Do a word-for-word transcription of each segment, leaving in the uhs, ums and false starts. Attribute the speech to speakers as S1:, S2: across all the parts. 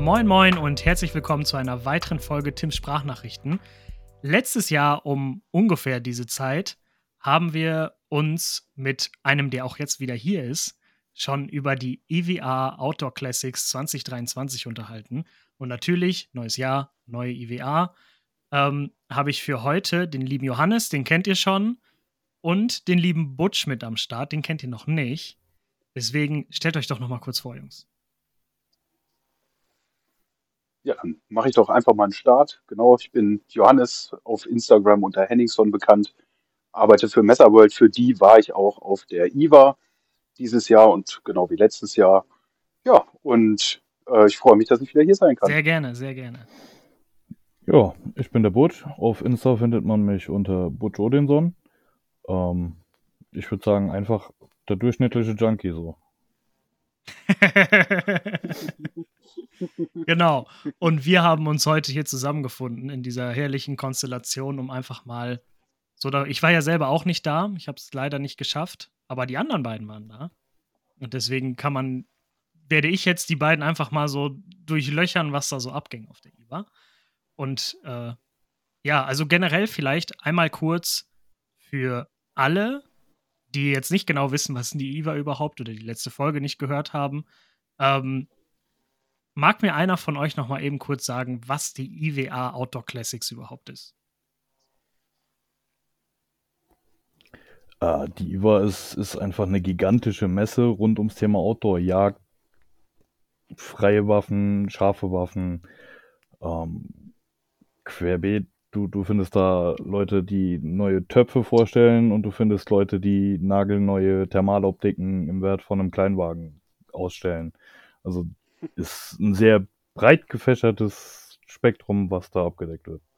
S1: Moin Moin und herzlich willkommen zu einer weiteren Folge Tims Sprachnachrichten. Letztes Jahr um ungefähr diese Zeit haben wir uns mit einem, der auch jetzt wieder hier ist, schon über die E V A Outdoor Classics zwanzig dreiundzwanzig unterhalten. Und natürlich, neues Jahr, neue E V A, ähm, habe ich für heute den lieben Johannes, den kennt ihr schon, und den lieben Butch mit am Start, den kennt ihr noch nicht. Deswegen stellt euch doch noch mal kurz vor, Jungs.
S2: Ja, dann mache ich doch einfach mal einen Start. Genau, ich bin Johannes, auf Instagram unter Henningson bekannt, arbeite für Messerworld. Für die war ich auch auf der I W A dieses Jahr und genau wie letztes Jahr. Ja, und äh, ich freue mich, dass ich wieder hier sein kann.
S1: Sehr gerne, sehr gerne.
S3: Ja, ich bin der Butch. Auf Insta findet man mich unter Butch Odinson. Ähm, ich würde sagen, einfach der durchschnittliche Junkie so.
S1: Genau. Und wir haben uns heute hier zusammengefunden in dieser herrlichen Konstellation, um einfach mal so da. Ich war ja selber auch nicht da. Ich habe es leider nicht geschafft, aber die anderen beiden waren da. Und deswegen kann man, werde ich jetzt die beiden einfach mal so durchlöchern, was da so abging auf der I W A. Und äh, ja, also generell vielleicht einmal kurz für alle, die jetzt nicht genau wissen, was ist die I W A überhaupt oder die letzte Folge nicht gehört haben. Ähm, mag mir einer von euch noch mal eben kurz sagen, was die I W A Outdoor Classics überhaupt ist?
S3: Äh, die I W A ist, ist einfach eine gigantische Messe rund ums Thema Outdoor, Jagd, freie Waffen, scharfe Waffen, ähm, querbeet. Du, du findest da Leute, die neue Töpfe vorstellen und du findest Leute, die nagelneue Thermaloptiken im Wert von einem Kleinwagen ausstellen. Also ist ein sehr breit gefächertes Spektrum, was da abgedeckt wird.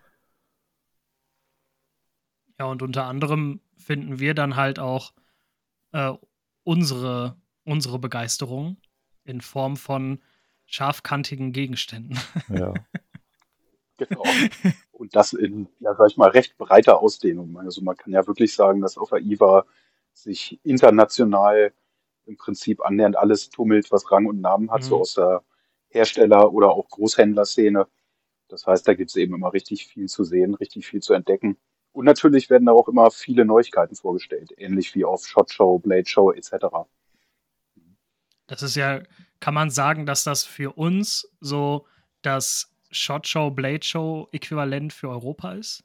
S1: Ja, und unter anderem finden wir dann halt auch äh, unsere, unsere Begeisterung in Form von scharfkantigen Gegenständen.
S3: Ja.
S2: Genau. Und das in, ja, sag ich mal, recht breiter Ausdehnung. Also man kann ja wirklich sagen, dass auf der I W A sich international im Prinzip annähernd alles tummelt, was Rang und Namen hat, so
S1: Mhm.
S2: aus der Hersteller- oder auch Großhändlerszene. Das heißt, da gibt es eben immer richtig viel zu sehen, richtig viel zu entdecken. Und natürlich werden da auch immer viele Neuigkeiten vorgestellt, ähnlich wie auf SHOT Show, Blade Show et cetera.
S1: Das ist ja, kann man sagen, dass das für uns so das SHOT Show, Blade Show Äquivalent für Europa ist?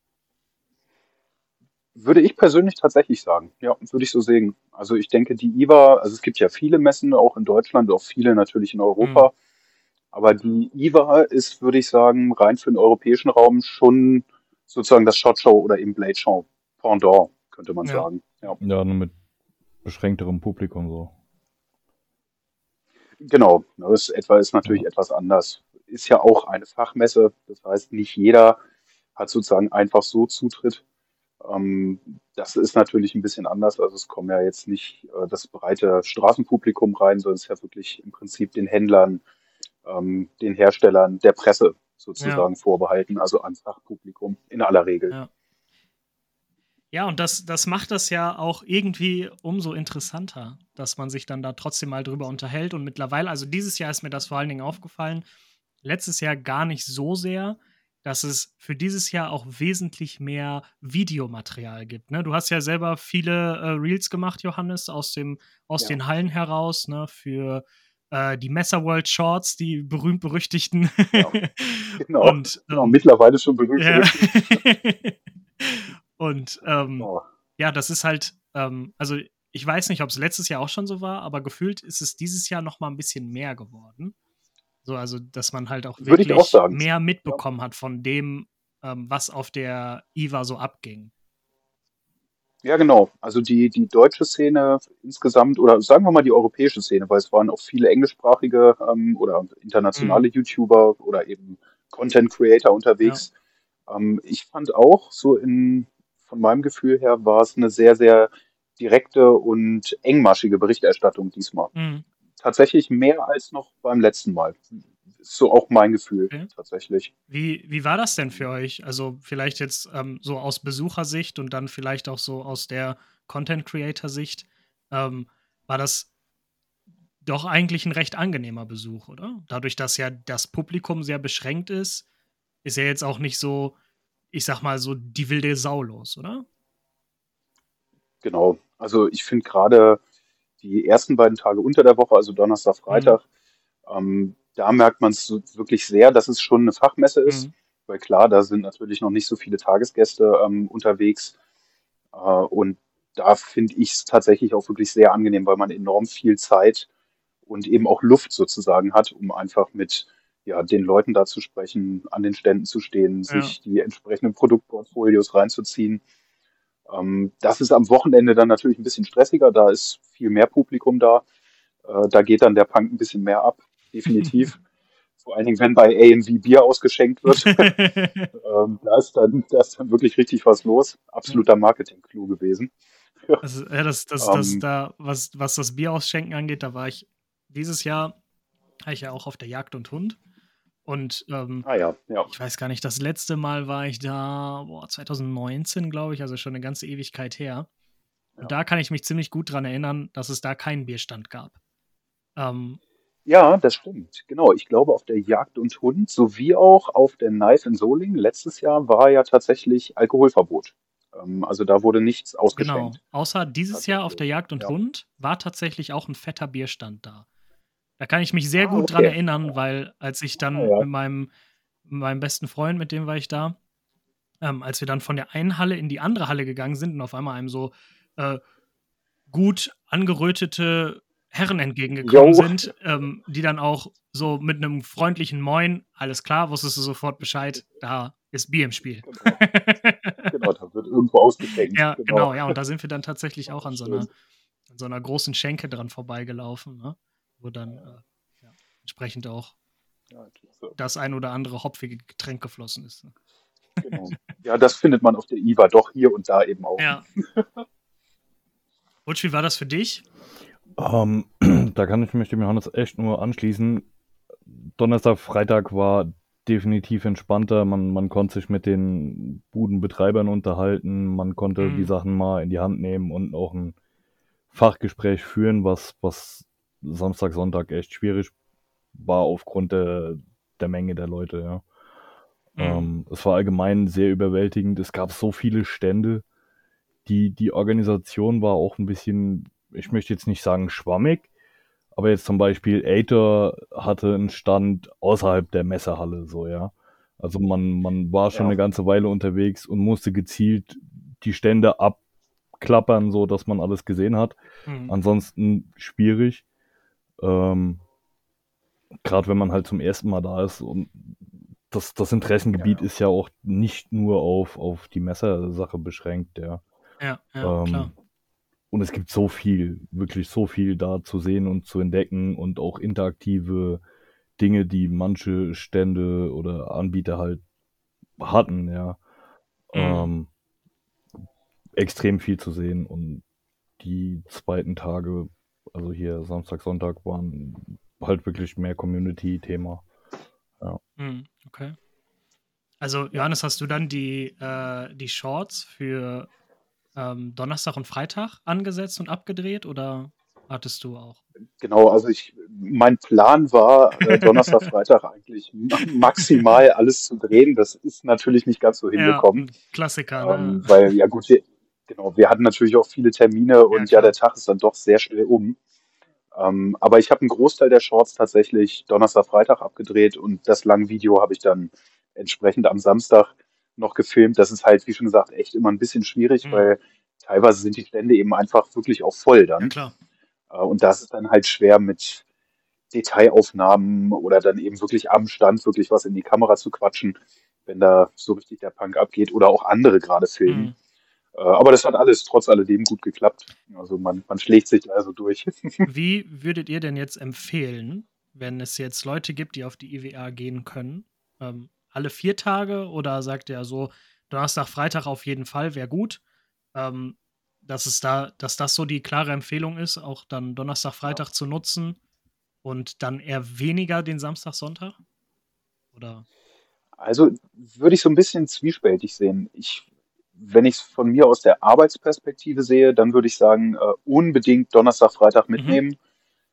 S2: Würde ich persönlich tatsächlich sagen. Ja, würde ich so sehen. Also ich denke, die I W A, also es gibt ja viele Messen, auch in Deutschland, auch viele natürlich in
S1: Mhm.
S2: Europa. Aber die I W A ist, würde ich sagen, rein für den europäischen Raum schon sozusagen das SHOT Show oder eben Blade Show Pendant, könnte man
S1: Ja.
S2: sagen. Ja.
S3: Ja, nur mit beschränkterem Publikum so.
S2: Genau, das etwa ist natürlich
S3: Ja.
S2: etwas anders. Ist ja auch eine Fachmesse, das heißt, nicht jeder hat sozusagen einfach so Zutritt. Ähm, das ist natürlich ein bisschen anders. Also es kommen ja jetzt nicht äh, das breite Straßenpublikum rein, sondern es ist ja wirklich im Prinzip den Händlern, ähm, den Herstellern, der Presse sozusagen vorbehalten, also ans Fachpublikum in aller Regel.
S1: Ja. Ja, und das, das macht das ja auch irgendwie umso interessanter, dass man sich dann da trotzdem mal drüber unterhält. Und mittlerweile, also dieses Jahr ist mir das vor allen Dingen aufgefallen, letztes Jahr gar nicht so sehr, dass es für dieses Jahr auch wesentlich mehr Videomaterial gibt. Ne? Du hast ja selber viele äh, Reels gemacht, Johannes, aus, dem, aus
S2: Ja.
S1: den Hallen heraus, ne, für äh, die Messerworld Shorts, die berühmt-berüchtigten.
S2: Ja, genau,
S1: Und
S2: genau,
S1: ähm,
S2: mittlerweile schon berühmt
S1: ja.
S2: berüchtigt.
S1: Und ähm,
S2: Oh.
S1: ja, das ist halt, ähm, also ich weiß nicht, ob es letztes Jahr auch schon so war, aber gefühlt ist es dieses Jahr noch mal ein bisschen mehr geworden. So, also, dass man halt auch
S2: Würde ich auch
S1: wirklich
S2: sagen.
S1: mehr
S2: Ja.
S1: mitbekommen hat von dem, ähm, was auf der I W A so abging.
S2: Ja, genau. Also die, die deutsche Szene insgesamt, oder sagen wir mal die europäische Szene, weil es waren auch viele englischsprachige ähm, oder internationale
S1: Mhm.
S2: YouTuber oder eben Content Creator
S1: Ja.
S2: unterwegs. Ähm, ich fand auch, so in, von meinem Gefühl her, war es eine sehr, sehr direkte und engmaschige Berichterstattung diesmal.
S1: Mhm.
S2: Tatsächlich mehr als noch beim letzten Mal. Ist so auch mein Gefühl,
S1: Okay.
S2: tatsächlich.
S1: Wie, wie war das denn für euch? Also vielleicht jetzt ähm, so aus Besuchersicht und dann vielleicht auch so aus der Content-Creator-Sicht. Ähm, war das doch eigentlich ein recht angenehmer Besuch, oder? Dadurch, dass ja das Publikum sehr beschränkt ist, ist ja jetzt auch nicht so, ich sag mal, so die wilde Sau los, oder?
S2: Genau. Also ich finde gerade die ersten beiden Tage unter der Woche, also Donnerstag,
S1: Mhm.
S2: Freitag, ähm, da merkt man es so wirklich sehr, dass es schon eine Fachmesse ist.
S1: Mhm.
S2: Weil klar, da sind natürlich noch nicht so viele Tagesgäste ähm, unterwegs. Äh, und da finde ich es tatsächlich auch wirklich sehr angenehm, weil man enorm viel Zeit und eben auch Luft sozusagen hat, um einfach mit ja, den Leuten da zu sprechen, an den Ständen zu stehen,
S1: Ja.
S2: sich die entsprechenden Produktportfolios reinzuziehen. Ähm, das ist am Wochenende dann natürlich ein bisschen stressiger, da ist viel mehr Publikum da. Äh, da geht dann der Punk ein bisschen mehr ab, definitiv. Vor allen Dingen, wenn bei A und V Bier ausgeschenkt wird. ähm, da, ist dann, da ist dann wirklich richtig was los.
S1: Ja.
S2: Absoluter Marketing-Clou gewesen.
S1: Also, ja, das, das, das
S2: ähm,
S1: da, was, was das Bier ausschenken angeht, da war ich dieses Jahr, war ich ja auch auf der Jagd und Hund. Und ähm,
S2: ah ja, ja,
S1: ich weiß gar nicht, das letzte Mal war ich da, boah, zwanzig neunzehn, glaube ich, also schon eine ganze Ewigkeit her. Und
S2: ja.
S1: da kann ich mich ziemlich gut dran erinnern, dass es da keinen Bierstand gab. Ähm,
S2: Ja, das stimmt. Genau. Ich glaube, auf der Jagd und Hund sowie auch auf der Knife in Solingen letztes Jahr war ja tatsächlich Alkoholverbot. Ähm, also da wurde nichts
S1: genau.
S2: ausgeschenkt.
S1: Außer dieses Jahr auf der
S2: Tatsächlich.
S1: Jagd und
S2: Ja.
S1: Hund war tatsächlich auch ein fetter Bierstand da. Da kann ich mich sehr
S2: Ah,
S1: gut dran
S2: okay.
S1: erinnern, weil als ich
S2: Ah,
S1: dann
S2: ja.
S1: mit meinem, mit meinem besten Freund, mit dem war ich da, ähm, als wir dann von der einen Halle in die andere Halle gegangen sind und auf einmal einem so äh, gut angerötete Herren entgegengekommen
S2: Jo,
S1: sind, ähm, die dann auch so mit einem freundlichen Moin, alles klar, wusstest du sofort Bescheid, da ist Bier im Spiel.
S2: genau. Genau, da wird irgendwo ausgeschenkt.
S1: Ja,
S2: Genau.
S1: genau, ja, und da sind wir dann tatsächlich auch
S2: Ah,
S1: an so einer,
S2: schön.
S1: an so einer großen Schenke dran vorbeigelaufen, ne? Wo dann äh, ja, entsprechend auch
S2: Ja, klasse.
S1: das ein oder andere hopfige Getränk geflossen ist. Ne?
S2: Genau. Ja, das findet man auf der I W A doch hier und da eben auch.
S1: Ja. Butch, wie war das für dich?
S3: Ähm, da kann ich mich dem Johannes echt nur anschließen. Donnerstag, Freitag war definitiv entspannter. Man, man konnte sich mit den Budenbetreibern unterhalten. Man konnte die
S1: Mhm.
S3: Sachen mal in die Hand nehmen und auch ein Fachgespräch führen, was, was Samstag, Sonntag echt schwierig war aufgrund der, der Menge der Leute. Ja.
S1: Mhm.
S3: Ähm, es war allgemein sehr überwältigend. Es gab so viele Stände. Die, die Organisation war auch ein bisschen, ich möchte jetzt nicht sagen schwammig, aber jetzt zum Beispiel Aether hatte einen Stand außerhalb der Messehalle, so, ja. Also man, man war schon
S2: Ja,
S3: eine ganze Weile unterwegs und musste gezielt die Stände abklappern, so dass man alles gesehen hat.
S1: Mhm.
S3: Ansonsten schwierig. Ähm, Gerade wenn man halt zum ersten Mal da ist und das, das Interessengebiet
S2: ja,
S3: ist ja auch nicht nur auf, auf die Messersache beschränkt, ja.
S1: Ja, ja, klar.
S3: Ähm, und es gibt so viel, wirklich so viel da zu sehen und zu entdecken und auch interaktive Dinge, die manche Stände oder Anbieter halt hatten, ja.
S1: Mhm.
S3: Ähm, extrem viel zu sehen und die zweiten Tage, also hier Samstag, Sonntag, waren halt wirklich mehr Community-Thema. Ja.
S1: Mhm. Okay. Also,
S2: ja.
S1: Johannes, hast du dann die, äh, die Shorts für ähm, Donnerstag und Freitag angesetzt und abgedreht oder hattest du auch?
S2: Genau, also ich, mein Plan war, äh, Donnerstag, Freitag eigentlich ma maximal alles zu drehen. Das ist natürlich nicht ganz so
S1: Ja,
S2: hingekommen,
S1: ein Klassiker, ne?
S2: ähm, weil ja gut, wir, genau, wir hatten natürlich auch viele Termine
S1: Ja,
S2: und ja, der
S1: klar.
S2: Tag ist dann doch sehr schnell um. Ähm, aber ich habe einen Großteil der Shorts tatsächlich Donnerstag, Freitag abgedreht und das Langvideo habe ich dann entsprechend am Samstag noch gefilmt. Das ist halt, wie schon gesagt, echt immer ein bisschen schwierig,
S1: Mhm.
S2: weil teilweise sind die Stände eben einfach wirklich auch voll
S1: Ja,
S2: dann.
S1: klar.
S2: Äh, und das ist dann halt schwer mit Detailaufnahmen oder dann eben wirklich am Stand wirklich was in die Kamera zu quatschen, wenn da so richtig der Punk abgeht oder auch andere gerade filmen.
S1: Mhm.
S2: Äh, aber das hat alles trotz alledem gut geklappt. Also man, man schlägt sich da so durch.
S1: Wie würdet ihr denn jetzt empfehlen, wenn es jetzt Leute gibt, die auf die I W A gehen können? Ähm, alle vier Tage oder sagt ihr so, Donnerstag, Freitag auf jeden Fall, wäre gut? Ähm, dass es da, dass das so die klare Empfehlung ist, auch dann Donnerstag,
S2: Ja.
S1: Freitag zu nutzen und dann eher weniger den Samstag, Sonntag? Oder?
S2: Also würde ich so ein bisschen zwiespältig sehen. Ich, wenn ich es von mir aus der Arbeitsperspektive sehe, dann würde ich sagen, äh, unbedingt Donnerstag, Freitag
S1: Mhm.
S2: mitnehmen.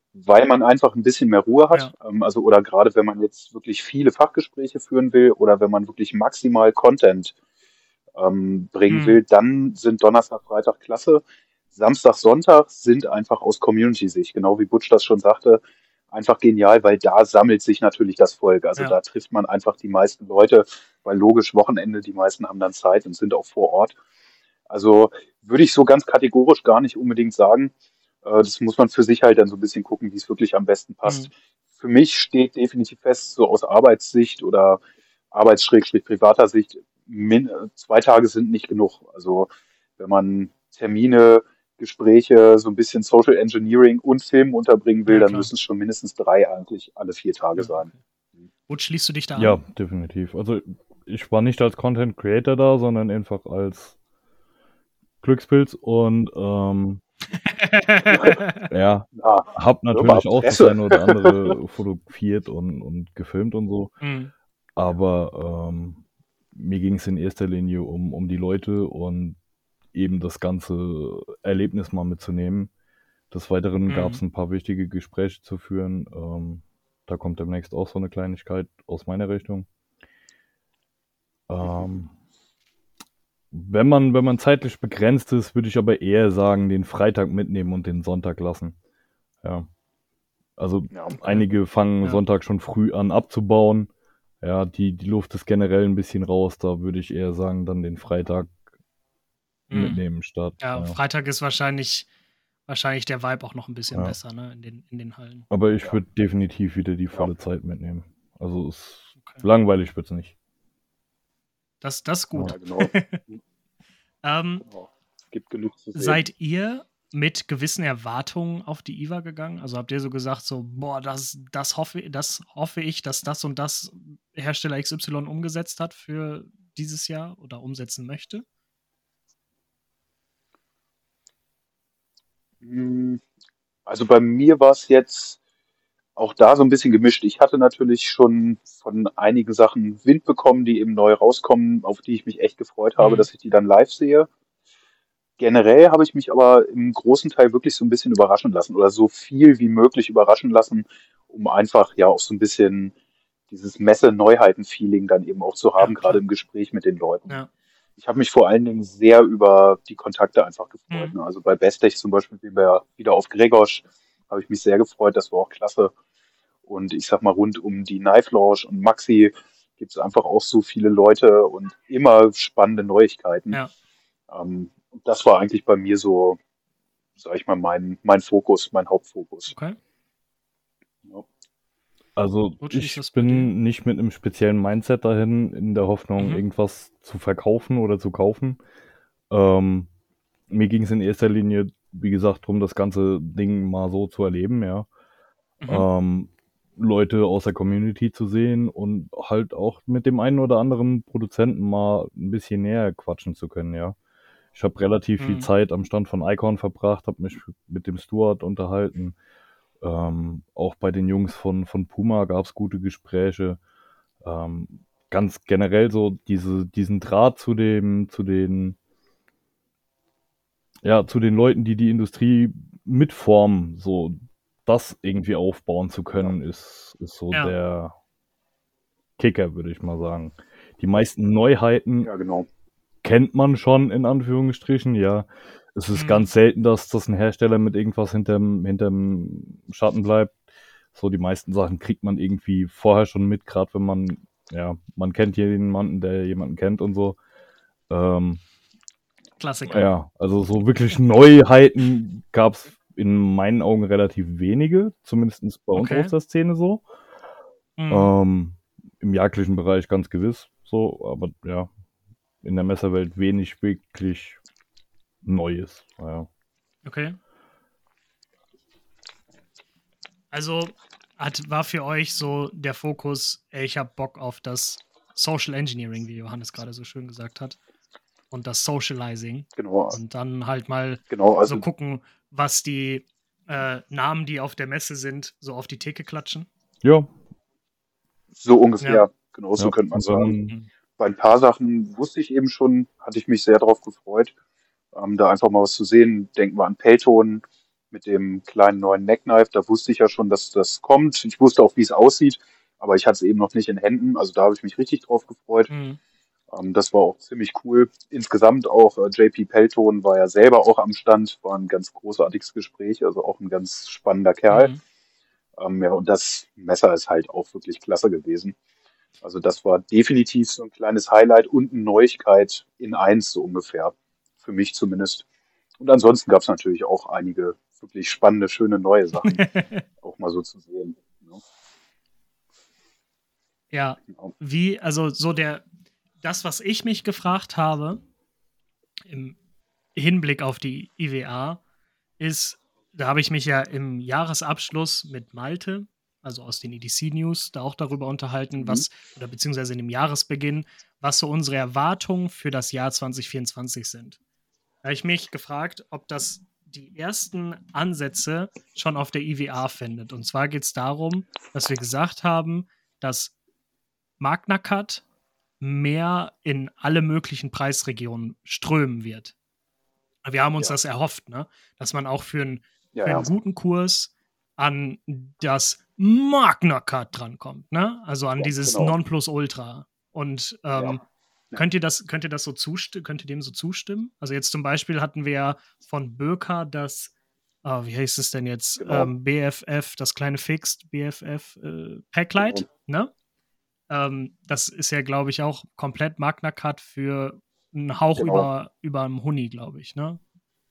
S2: weil man einfach ein bisschen mehr Ruhe hat.
S1: Ja.
S2: Ähm, also, oder gerade wenn man jetzt wirklich viele Fachgespräche führen will oder wenn man wirklich maximal Content ähm, bringen
S1: Mhm.
S2: will, dann sind Donnerstag, Freitag klasse. Samstag, Sonntag sind einfach aus Community-Sicht, genau wie Butch das schon sagte, einfach genial, weil da sammelt sich natürlich das Volk. Also
S1: Ja.
S2: da trifft man einfach die meisten Leute, weil logisch Wochenende, die meisten haben dann Zeit und sind auch vor Ort. Also würde ich so ganz kategorisch gar nicht unbedingt sagen. Äh, Das muss man für sich halt dann so ein bisschen gucken, wie es wirklich am besten passt.
S1: Mhm.
S2: Für mich steht definitiv fest, so aus Arbeitssicht oder Arbeits-privater Sicht, min zwei Tage sind nicht genug. Also wenn man Termine, Gespräche, so ein bisschen Social Engineering und Film unterbringen will,
S1: Ja,
S2: dann
S1: klar.
S2: müssen es schon mindestens drei eigentlich alle vier Tage
S1: Ja,
S2: sein.
S1: okay. Butch, schließt du dich da
S3: Ja,
S1: an?
S3: definitiv. Also ich war nicht als Content Creator da, sondern einfach als Glückspilz und ähm, ja,
S2: Ja,
S3: hab
S2: hör mal,
S3: natürlich auch das
S2: Presse.
S3: eine oder andere fotografiert und, und gefilmt und so.
S1: Mhm.
S3: Aber ähm, mir ging es in erster Linie um, um die Leute und eben das ganze Erlebnis mal mitzunehmen. Des Weiteren gab es
S1: Mhm.
S3: ein paar wichtige Gespräche zu führen. Ähm, da kommt demnächst auch so eine Kleinigkeit aus meiner Richtung. Ähm, wenn man, wenn man zeitlich begrenzt ist, würde ich aber eher sagen, den Freitag mitnehmen und den Sonntag lassen. Ja. Also
S2: Ja,
S1: Okay.
S3: einige fangen
S1: Ja.
S3: Sonntag schon früh an abzubauen. Ja, die, die Luft ist generell ein bisschen raus. Da würde ich eher sagen, dann den Freitag
S1: Mhm.
S3: mitnehmen statt.
S1: Ja,
S3: Ja.
S1: Freitag ist wahrscheinlich, wahrscheinlich der Vibe auch noch ein bisschen
S3: Ja.
S1: besser, ne, in den, in den Hallen.
S3: Aber ich
S2: ja,
S3: würde definitiv wieder die
S2: ja,
S3: volle Zeit mitnehmen. Also es
S1: Okay.
S3: langweilig wird's nicht.
S1: Das, das ist gut.
S2: ja, genau.
S1: Ähm,
S2: Genau. Es gibt genug zu sehen.
S1: seid ihr mit gewissen Erwartungen auf die I W A gegangen? Also habt ihr so gesagt, so, boah, das, das, hoffe, das hoffe ich, dass das und das Hersteller X Y umgesetzt hat für dieses Jahr oder umsetzen möchte?
S2: Hm, Also bei mir war es jetzt auch da so ein bisschen gemischt. Ich hatte natürlich schon von einigen Sachen Wind bekommen, die eben neu rauskommen, auf die ich mich echt gefreut habe,
S1: Mhm.
S2: dass ich die dann live sehe. Generell habe ich mich aber im großen Teil wirklich so ein bisschen überraschen lassen oder so viel wie möglich überraschen lassen, um einfach ja auch so ein bisschen dieses Messe-Neuheiten-Feeling dann eben auch zu
S1: Ja,
S2: haben, gerade
S1: klar.
S2: im Gespräch mit den Leuten.
S1: Ja.
S2: Ich habe mich vor allen Dingen sehr über die Kontakte einfach gefreut.
S1: Mhm.
S2: Ne? Also bei Bestech zum Beispiel, wie wir wieder auf Gregorsch, habe ich mich sehr gefreut, das war auch klasse. Und ich sag mal, rund um die Knife Lounge und Maxi gibt es einfach auch so viele Leute und immer spannende Neuigkeiten.
S1: Ja.
S2: Ähm, und das war eigentlich bei mir so, sag ich mal, mein, mein Fokus, mein Hauptfokus.
S1: Okay.
S2: Ja.
S3: Also
S1: Butch, wie ist
S3: ich
S1: das bei dir?
S3: bin nicht mit einem speziellen Mindset dahin, in der Hoffnung,
S1: Mhm.
S3: irgendwas zu verkaufen oder zu kaufen. Ähm, mir ging es in erster Linie, wie gesagt, darum, das ganze Ding mal so zu erleben, ja.
S1: Mhm.
S3: Ähm, Leute aus der Community zu sehen und halt auch mit dem einen oder anderen Produzenten mal ein bisschen näher quatschen zu können, ja. Ich habe relativ viel
S1: Mhm.
S3: Zeit am Stand von Icon verbracht, habe mich mit dem Stuart unterhalten. Ähm, auch bei den Jungs von, von Puma gab es gute Gespräche. Ähm, ganz generell so diese, diesen Draht zu dem, zu den, ja, zu den Leuten, die die Industrie mitformen, so das irgendwie aufbauen zu
S2: Ja.
S3: können, ist, ist so
S1: Ja.
S3: der Kicker, würde ich mal sagen. Die meisten Neuheiten
S2: Ja, genau.
S3: kennt man schon, in Anführungsstrichen, ja. Es ist
S1: Mhm.
S3: ganz selten, dass das ein Hersteller mit irgendwas hinterm, hinterm Schatten bleibt. So, die meisten Sachen kriegt man irgendwie vorher schon mit, gerade wenn man, ja, man kennt jemanden, der jemanden kennt und so. Ähm,
S1: Klassiker.
S3: ja, also so wirklich Neuheiten gab es in meinen Augen relativ wenige, zumindest bei uns
S1: Okay.
S3: aus der Szene so.
S1: Mhm.
S3: Ähm, Im jagdlichen Bereich ganz gewiss so, aber ja, in der Messerwelt wenig wirklich Neues. Ja.
S1: Okay. Also hat, war für euch so der Fokus, ey, ich habe Bock auf das Social Engineering, wie Johannes gerade so schön gesagt hat, und das Socializing.
S2: Genau.
S1: Und dann halt mal
S2: Genau,
S1: so
S2: also
S1: gucken, was die äh, Namen, die auf der Messe sind, so auf die Theke klatschen.
S3: Ja,
S2: so ungefähr,
S1: Ja.
S2: genau so
S3: ja.
S2: könnte man
S3: Und wenn
S2: sagen.
S3: man,
S1: Mhm.
S2: Bei ein paar Sachen wusste ich eben schon, hatte ich mich sehr darauf gefreut, ähm, da einfach mal was zu sehen. Denken wir an Pelton, mit dem kleinen neuen Neckknife. Da wusste ich ja schon, dass das kommt. Ich wusste auch, wie es aussieht, aber ich hatte es eben noch nicht in Händen. Also da habe ich mich richtig drauf gefreut.
S1: Mhm.
S2: Ähm, das war auch ziemlich cool. Insgesamt auch äh, J P Pelton war ja selber auch am Stand, war ein ganz großartiges Gespräch, also auch ein ganz spannender Kerl.
S1: Mhm.
S2: Ähm, ja, und das Messer ist halt auch wirklich klasse gewesen. Also das war definitiv so ein kleines Highlight und eine Neuigkeit in eins so ungefähr, für mich zumindest. Und ansonsten gab es natürlich auch einige wirklich spannende, schöne neue Sachen, auch mal so zu sehen. Ne?
S1: Ja,
S2: Genau.
S1: wie, also so der, das, was ich mich gefragt habe, im Hinblick auf die I W A, ist, da habe ich mich ja im Jahresabschluss mit Malte, also aus den E D C-News, da auch darüber unterhalten,
S2: Mhm.
S1: was, oder beziehungsweise in dem Jahresbeginn, was so unsere Erwartungen für das Jahr zwanzig vierundzwanzig sind. Da habe ich mich gefragt, ob das die ersten Ansätze schon auf der I W A findet. Und zwar geht es darum, dass wir gesagt haben, dass Magna Cut mehr in alle möglichen Preisregionen strömen wird. Wir haben uns
S2: Ja.
S1: das erhofft, ne? Dass man auch für, ein,
S2: Ja,
S1: für einen
S2: ja.
S1: guten Kurs an das Magna Cut drankommt, ne? Also an
S2: Ja,
S1: dieses
S2: genau.
S1: Nonplusultra. Und ähm,
S2: Ja.
S1: könnt ihr das, könnt ihr das so zustimmen, könnt ihr dem so zustimmen? Also jetzt zum Beispiel hatten wir ja von Birka das, ah, wie heißt es denn jetzt?
S2: Genau.
S1: Ähm, B F F, das kleine Fixed B F F äh, Packlight,
S2: Genau.
S1: ne? Ähm, das ist ja, glaube ich, auch komplett Magna Cut für einen Hauch
S2: Genau.
S1: über, über einem Huni, glaube ich, ne?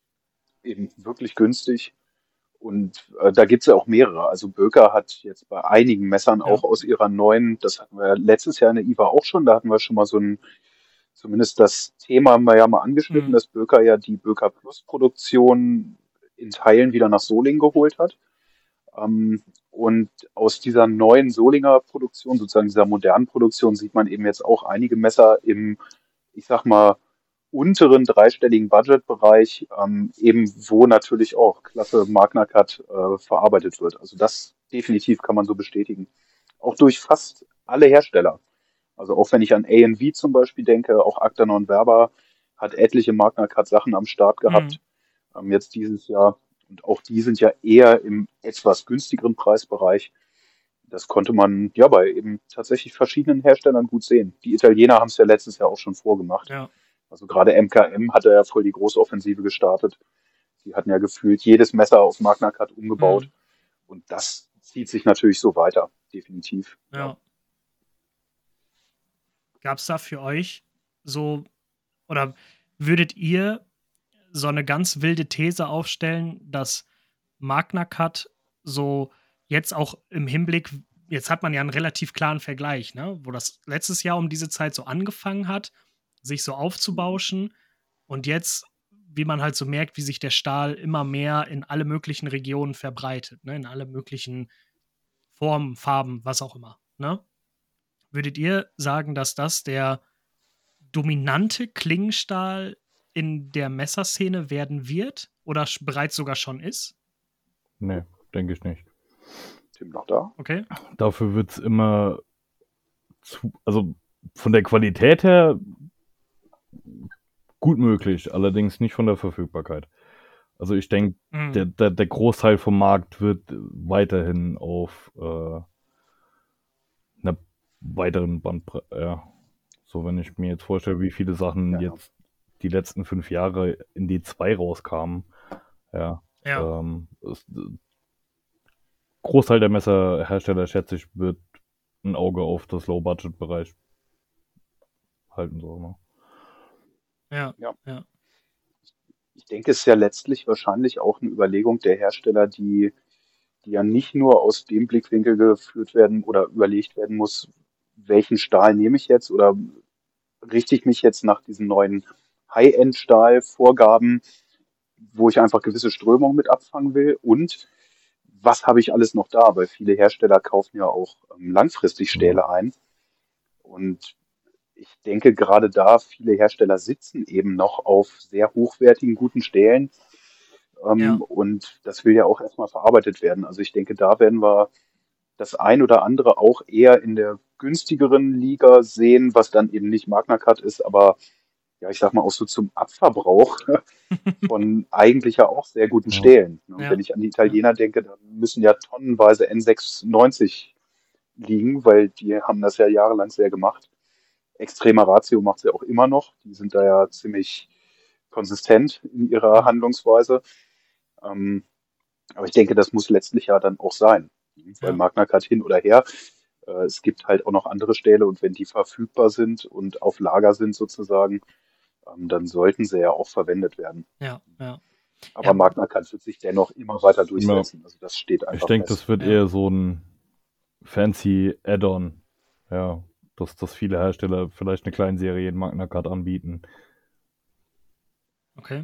S2: Eben wirklich günstig. Und äh, da gibt es ja auch mehrere. Also Böker hat jetzt bei einigen Messern
S1: Ja.
S2: auch aus ihrer neuen, das hatten wir letztes Jahr in der I W A auch schon, da hatten wir schon mal so ein, zumindest das Thema haben wir ja mal angeschnitten,
S1: Mhm.
S2: dass Böker ja die Böker Plus Produktion in Teilen wieder nach Solingen geholt hat. Ähm, und aus dieser neuen Solinger Produktion, sozusagen dieser modernen Produktion, sieht man eben jetzt auch einige Messer im, ich sag mal, unteren dreistelligen Budgetbereich, ähm, eben wo natürlich auch klasse Magna Cut äh, verarbeitet wird. Also das definitiv kann man so bestätigen. Auch durch fast alle Hersteller. Also auch wenn ich an A N V zum Beispiel denke, auch Actanon Verba hat etliche Magna Cut Sachen am Start gehabt,
S1: Mhm.
S2: ähm, jetzt dieses Jahr. Und auch die sind ja eher im etwas günstigeren Preisbereich. Das konnte man ja bei eben tatsächlich verschiedenen Herstellern gut sehen. Die Italiener haben es ja letztes Jahr auch schon vorgemacht.
S1: Ja.
S2: Also gerade M K M hat ja voll die Großoffensive gestartet. Die hatten ja gefühlt jedes Messer auf Magna Cut umgebaut.
S1: Mhm.
S2: Und das zieht sich natürlich so weiter, definitiv.
S1: Ja.
S2: Ja.
S1: Gab es da für euch so, oder würdet ihr so eine ganz wilde These aufstellen, dass Magna Cut so jetzt auch im Hinblick, jetzt hat man ja einen relativ klaren Vergleich, ne? Wo das letztes Jahr um diese Zeit so angefangen hat, sich so aufzubauschen und jetzt, wie man halt so merkt, wie sich der Stahl immer mehr in alle möglichen Regionen verbreitet, ne? In alle möglichen Formen, Farben, was auch immer, ne? Würdet ihr sagen, dass das der dominante Klingenstahl in der Messerszene werden wird oder sch- bereits sogar schon ist?
S3: Nee, denke ich nicht.
S2: Tim noch da?
S1: Okay.
S3: Dafür wird es immer zu, also von der Qualität her gut möglich, allerdings nicht von der Verfügbarkeit. Also ich denke,
S1: Mhm.
S3: der, der, der Großteil vom Markt wird weiterhin auf äh, einer weiteren Bandbreite, ja. So, wenn ich mir jetzt vorstelle, wie viele Sachen
S2: Ja, ja.
S3: jetzt die letzten fünf Jahre in D zwei rauskamen, ja,
S1: Ja.
S3: ähm, ist, Großteil der Messerhersteller, schätze ich, wird ein Auge auf das Low-Budget-Bereich halten, so, ne?
S1: Ja.
S2: Ja.
S1: Ja.
S2: Ich denke, es ist ja letztlich wahrscheinlich auch eine Überlegung der Hersteller, die, die ja nicht nur aus dem Blickwinkel geführt werden oder überlegt werden muss, welchen Stahl nehme ich jetzt oder richte ich mich jetzt nach diesen neuen High-End-Stahl-Vorgaben, wo ich einfach gewisse Strömungen mit abfangen will und was habe ich alles noch da? Weil viele Hersteller kaufen ja auch ähm, langfristig Stähle ein. Und ich denke, gerade da viele Hersteller sitzen eben noch auf sehr hochwertigen, guten Stählen. Ähm,
S1: Ja.
S2: Und das will ja auch erstmal verarbeitet werden. Also ich denke, da werden wir das ein oder andere auch eher in der günstigeren Liga sehen, was dann eben nicht Magna Cut ist, aber ja, ich sag mal, auch so zum Abverbrauch von eigentlich ja auch sehr guten
S3: Ja.
S2: Stählen. Ne? Und
S1: Ja.
S2: wenn ich an die Italiener denke, dann müssen ja tonnenweise N sechsundneunzig liegen, weil die haben das ja jahrelang sehr gemacht. Extremer Ratio macht sie auch immer noch. Die sind da ja ziemlich konsistent in ihrer
S1: Mhm.
S2: Handlungsweise. Ähm, aber ich denke, das muss letztlich ja dann auch sein. Weil
S1: Ja.
S2: Magna Cut hin oder her, äh, es gibt halt auch noch andere Stähle und wenn die verfügbar sind und auf Lager sind sozusagen, ähm, dann sollten sie ja auch verwendet werden.
S1: Ja, ja.
S2: Aber
S1: Ja,
S2: Magna Cut wird sich dennoch immer weiter
S3: Ja,
S2: durchsetzen. Also das steht
S3: ich
S2: einfach
S3: denke,
S2: fest.
S3: das wird
S1: Ja.
S3: eher so ein fancy Add-on. Ja, dass, dass viele Hersteller vielleicht eine Kleinserie in Magna Cut anbieten.
S1: okay.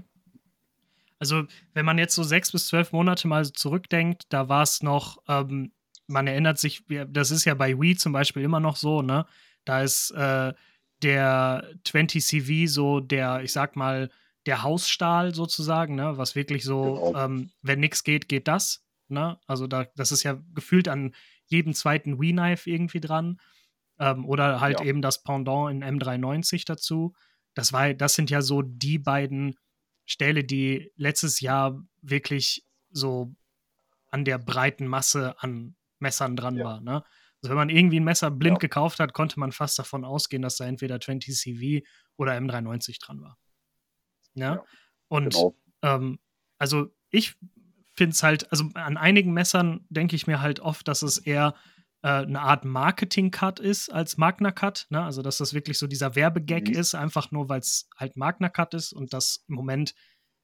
S1: Also, wenn man jetzt so sechs bis zwölf Monate mal so zurückdenkt, da war es noch, ähm, man erinnert sich, wir- das ist ja bei Wii zum Beispiel immer noch so, ne? Da ist äh, der zwanzig C V so der, ich sag mal, der Hausstahl sozusagen, ne? Was wirklich so,
S2: Genau.
S1: ähm, wenn nichts geht, geht das, ne? Also, da, das ist ja gefühlt an jedem zweiten Wii-Knife irgendwie dran. Ähm, oder halt
S2: Ja.
S1: eben das Pendant in M dreihundertneunzig dazu. Das war, das sind ja so die beiden Stähle, die letztes Jahr wirklich so an der breiten Masse an Messern dran
S2: Ja.
S1: war. Ne? Also wenn man irgendwie ein Messer blind
S2: Ja.
S1: gekauft hat, konnte man fast davon ausgehen, dass da entweder zwanzig C V oder M dreihundertneunzig dran war. Ja?
S2: Ja.
S1: Und
S2: Genau.
S1: ähm, also ich finde es halt, also an einigen Messern denke ich mir halt oft, dass es eher äh, eine Art Marketing-Cut ist als Magna-Cut. Ne? Also dass das wirklich so dieser Werbegag
S2: Mhm.
S1: ist, einfach nur, weil es halt Magna-Cut ist und das im Moment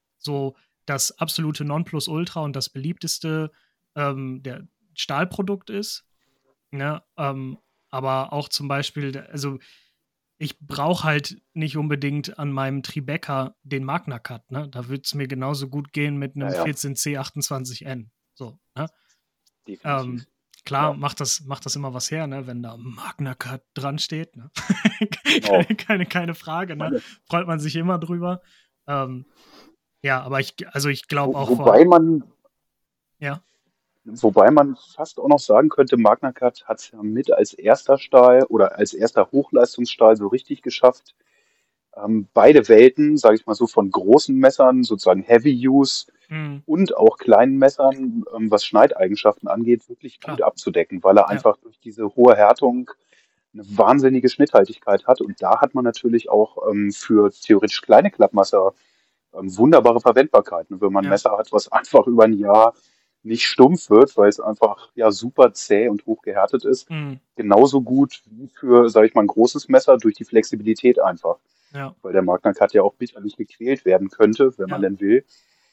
S1: so das absolute Nonplusultra und das beliebteste ähm, der Stahlprodukt ist. Ne? Ähm, aber auch zum Beispiel, also ich brauche halt nicht unbedingt an meinem Tribeca den Magna Cut, ne? Da würde es mir genauso gut gehen mit
S2: Ja,
S1: einem
S2: ja.
S1: vierzehn C achtundzwanzig N. So, ne?
S2: Definitiv.
S1: Ähm, klar
S2: Ja.
S1: macht das, macht das immer was her, ne? Wenn da Magna Cut dran steht, ne?
S2: Genau.
S1: keine, keine, keine Frage, ne?
S2: Meine,
S1: Freut man sich immer drüber. Ähm, ja, aber ich, also ich glaube
S2: wo,
S1: auch
S2: wobei
S1: vor,
S2: man,
S1: ja,
S2: wobei man fast auch noch sagen könnte, Magna Cut hat es ja mit als erster Stahl oder als erster Hochleistungsstahl so richtig geschafft, ähm, beide Welten, sage ich mal so, von großen Messern, sozusagen Heavy Use
S1: mh,
S2: und auch kleinen Messern, ähm, was Schneideigenschaften angeht, wirklich gut
S1: klar,
S2: abzudecken, weil er
S1: ja,
S2: einfach durch diese hohe Härtung eine wahnsinnige Schnitthaltigkeit hat. Und da hat man natürlich auch ähm, für theoretisch kleine Klappmesser ähm, wunderbare Verwendbarkeit. Ne? Wenn man ein
S1: ja,
S2: Messer hat, was einfach über ein Jahr nicht stumpf wird, weil es einfach ja super zäh und hoch gehärtet ist,
S1: mh,
S2: genauso gut wie für, sage ich mal, ein großes Messer durch die Flexibilität einfach.
S1: ja,
S2: Weil der Magna Cut ja auch bitterlich gequält werden könnte, wenn man
S1: ja,
S2: denn will.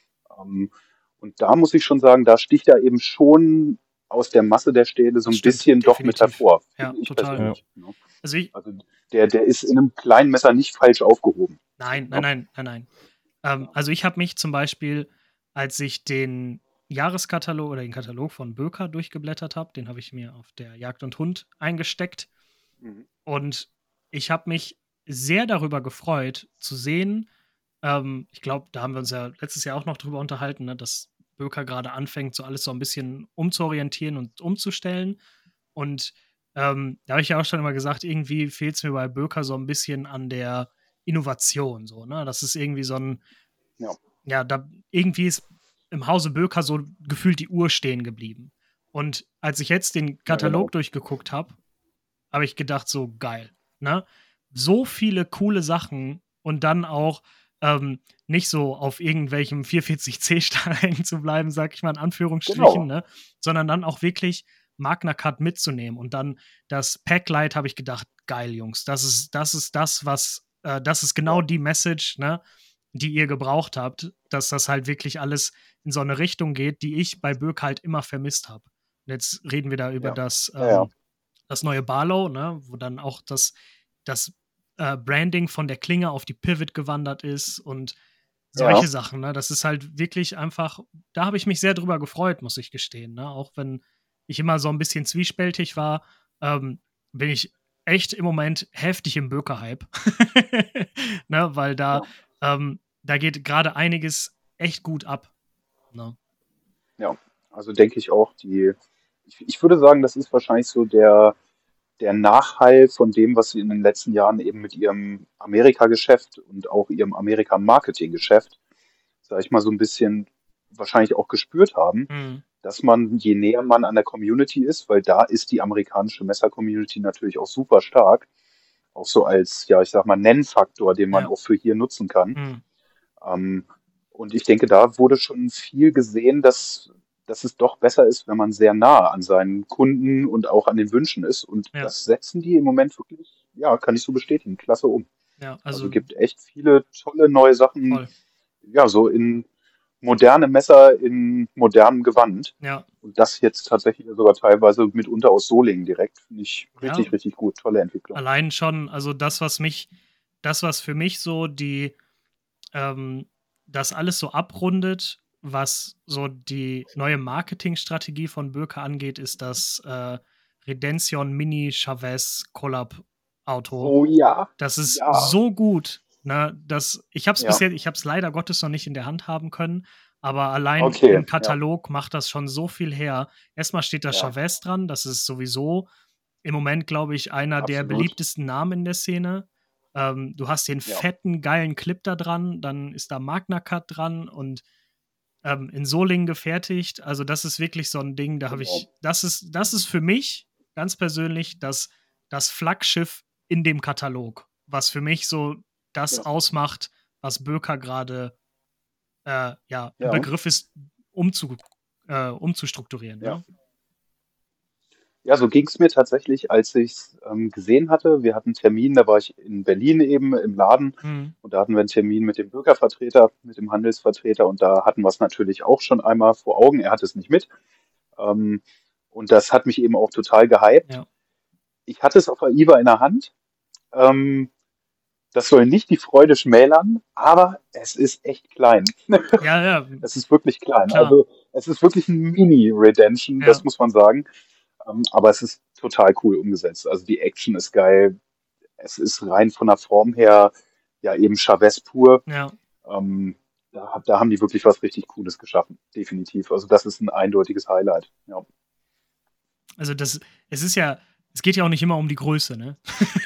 S2: Ähm, und da muss ich schon sagen, da sticht er eben schon aus der Masse der Stähle so
S1: das
S2: ein
S1: stimmt,
S2: bisschen doch mit
S1: definitiv.
S2: hervor,
S1: Ja,
S2: finde ich
S1: total.
S3: Ja.
S2: persönlich. Ne?
S1: Also ich,
S2: Also der, der ist in einem kleinen Messer nicht falsch aufgehoben.
S1: nein, nein,
S2: Ne?
S1: nein, nein, nein. Ähm, also ich habe mich zum Beispiel, als ich den Jahreskatalog oder den Katalog von Böker durchgeblättert habe, den habe ich mir auf der Jagd und Hund eingesteckt.
S2: Mhm.
S1: Und ich habe mich sehr darüber gefreut zu sehen, ähm, ich glaube, da haben wir uns ja letztes Jahr auch noch drüber unterhalten, ne, dass Böker gerade anfängt, so alles so ein bisschen umzuorientieren und umzustellen. Und ähm, da habe ich ja auch schon immer gesagt, irgendwie fehlt es mir bei Böker so ein bisschen an der Innovation. So, ne? Das ist irgendwie so ein,
S2: Ja.
S1: ja, da irgendwie ist im Hause Böker so gefühlt die Uhr stehen geblieben. Und als ich jetzt den
S2: Ja,
S1: Katalog
S2: genau.
S1: durchgeguckt habe, habe ich gedacht, so geil. Ne? So viele coole Sachen und dann auch ähm, nicht so auf irgendwelchem vierhundertvierzig C-Stahl hängen zu bleiben, sag ich mal in Anführungsstrichen,
S2: Genau.
S1: ne? Sondern dann auch wirklich Magna Cut mitzunehmen. Und dann das Packlight habe ich gedacht, geil, Jungs, das ist das, ist das was, äh, das ist genau
S2: Ja.
S1: die Message, ne, die ihr gebraucht habt, dass das halt wirklich alles in so eine Richtung geht, die ich bei Böck halt immer vermisst habe. Und jetzt reden wir da über
S2: Ja.
S1: das
S2: Ja, ja.
S1: ähm, das neue Barlow, ne, wo dann auch das, das äh, Branding von der Klinge auf die Pivot gewandert ist und solche
S2: Ja.
S1: Sachen, ne? Das ist halt wirklich einfach, da habe ich mich sehr drüber gefreut, muss ich gestehen, ne? Auch wenn ich immer so ein bisschen zwiespältig war, ähm, bin ich echt im Moment heftig im Böker-Hype. Ne? Weil da,
S2: Ja.
S1: ähm, da geht gerade einiges echt gut ab. Ne?
S2: Ja. Also denke ich auch, die, ich, ich würde sagen, das ist wahrscheinlich so der der Nachhall von dem, was sie in den letzten Jahren eben mit ihrem Amerika-Geschäft und auch ihrem Amerika-Marketing-Geschäft, sag ich mal, so ein bisschen wahrscheinlich auch gespürt haben,
S1: Mhm.
S2: dass man, je näher man an der Community ist, weil da ist die amerikanische Messer-Community natürlich auch super stark, auch so als, ja, ich sag mal, Nennfaktor, den man
S1: Ja.
S2: auch für hier nutzen kann.
S1: Mhm.
S2: Ähm, und ich denke, da wurde schon viel gesehen, dass, dass es doch besser ist, wenn man sehr nah an seinen Kunden und auch an den Wünschen ist. Und
S1: Ja.
S2: das setzen die im Moment wirklich, ja, kann ich so bestätigen, klasse um.
S1: Ja,
S2: Also
S1: also
S2: gibt echt viele tolle neue Sachen,
S1: voll.
S2: ja, so in moderne Messer in modernem Gewand.
S1: Ja.
S2: Und das jetzt tatsächlich sogar teilweise mitunter aus Solingen direkt. Finde ich
S1: Ja.
S2: richtig, richtig gut. Tolle Entwicklung.
S1: Allein schon, also das, was mich, das, was für mich so die, ähm, das alles so abrundet, was so die neue Marketingstrategie von Böker angeht, ist das äh, Redention Mini Chavez Collab Auto.
S2: Oh ja,
S1: Das ist
S2: ja,
S1: so gut, ne, dass ich habe es
S2: ja.
S1: bisher, ich habe es leider Gottes noch nicht in der Hand haben können, aber allein
S2: Okay,
S1: im
S2: ja,
S1: Katalog macht das schon so viel her. Erstmal steht da
S2: ja,
S1: Chavez dran, das ist sowieso im Moment, glaube ich, einer der
S2: absolut.
S1: beliebtesten Namen in der Szene. Ähm, du hast den
S2: Ja,
S1: fetten, geilen Clip da dran, dann ist da Magna Cut dran und ähm, in Solingen gefertigt. Also das ist wirklich so ein Ding, da habe
S2: genau.
S1: ich, das ist, das ist für mich ganz persönlich das, das Flaggschiff in dem Katalog, was für mich so das
S2: Ja,
S1: ausmacht, was Böker gerade äh, ja, im
S2: ja,
S1: Begriff ist, umzu, äh, umzustrukturieren.
S2: ja.
S1: Ne?
S2: Ja, so ging es mir tatsächlich, als ich es ähm, gesehen hatte. Wir hatten einen Termin, da war ich in Berlin eben im Laden
S1: Mhm.
S2: und da hatten wir einen Termin mit dem Bürgervertreter, mit dem Handelsvertreter und da hatten wir es natürlich auch schon einmal vor Augen. Er hatte es nicht mit. Ähm, und das hat mich eben auch total gehypt.
S1: Ja.
S2: Ich hatte es auf der I W A in der Hand. Ähm, das soll nicht die Freude schmälern, aber es ist echt klein.
S1: Ja, ja,
S2: Es ist wirklich klein.
S1: klar.
S2: Also es ist wirklich ein Mini-Redemption, das
S1: Ja.
S2: muss man sagen. Ähm, aber es ist total cool umgesetzt. Also die Action ist geil. Es ist rein von der Form her ja eben Chavez pur.
S1: Ja.
S2: Ähm, da, da haben die wirklich was richtig Cooles geschaffen. Definitiv. Also das ist ein eindeutiges Highlight. Ja.
S1: Also das, es ist ja, es geht ja auch nicht immer um die Größe, ne?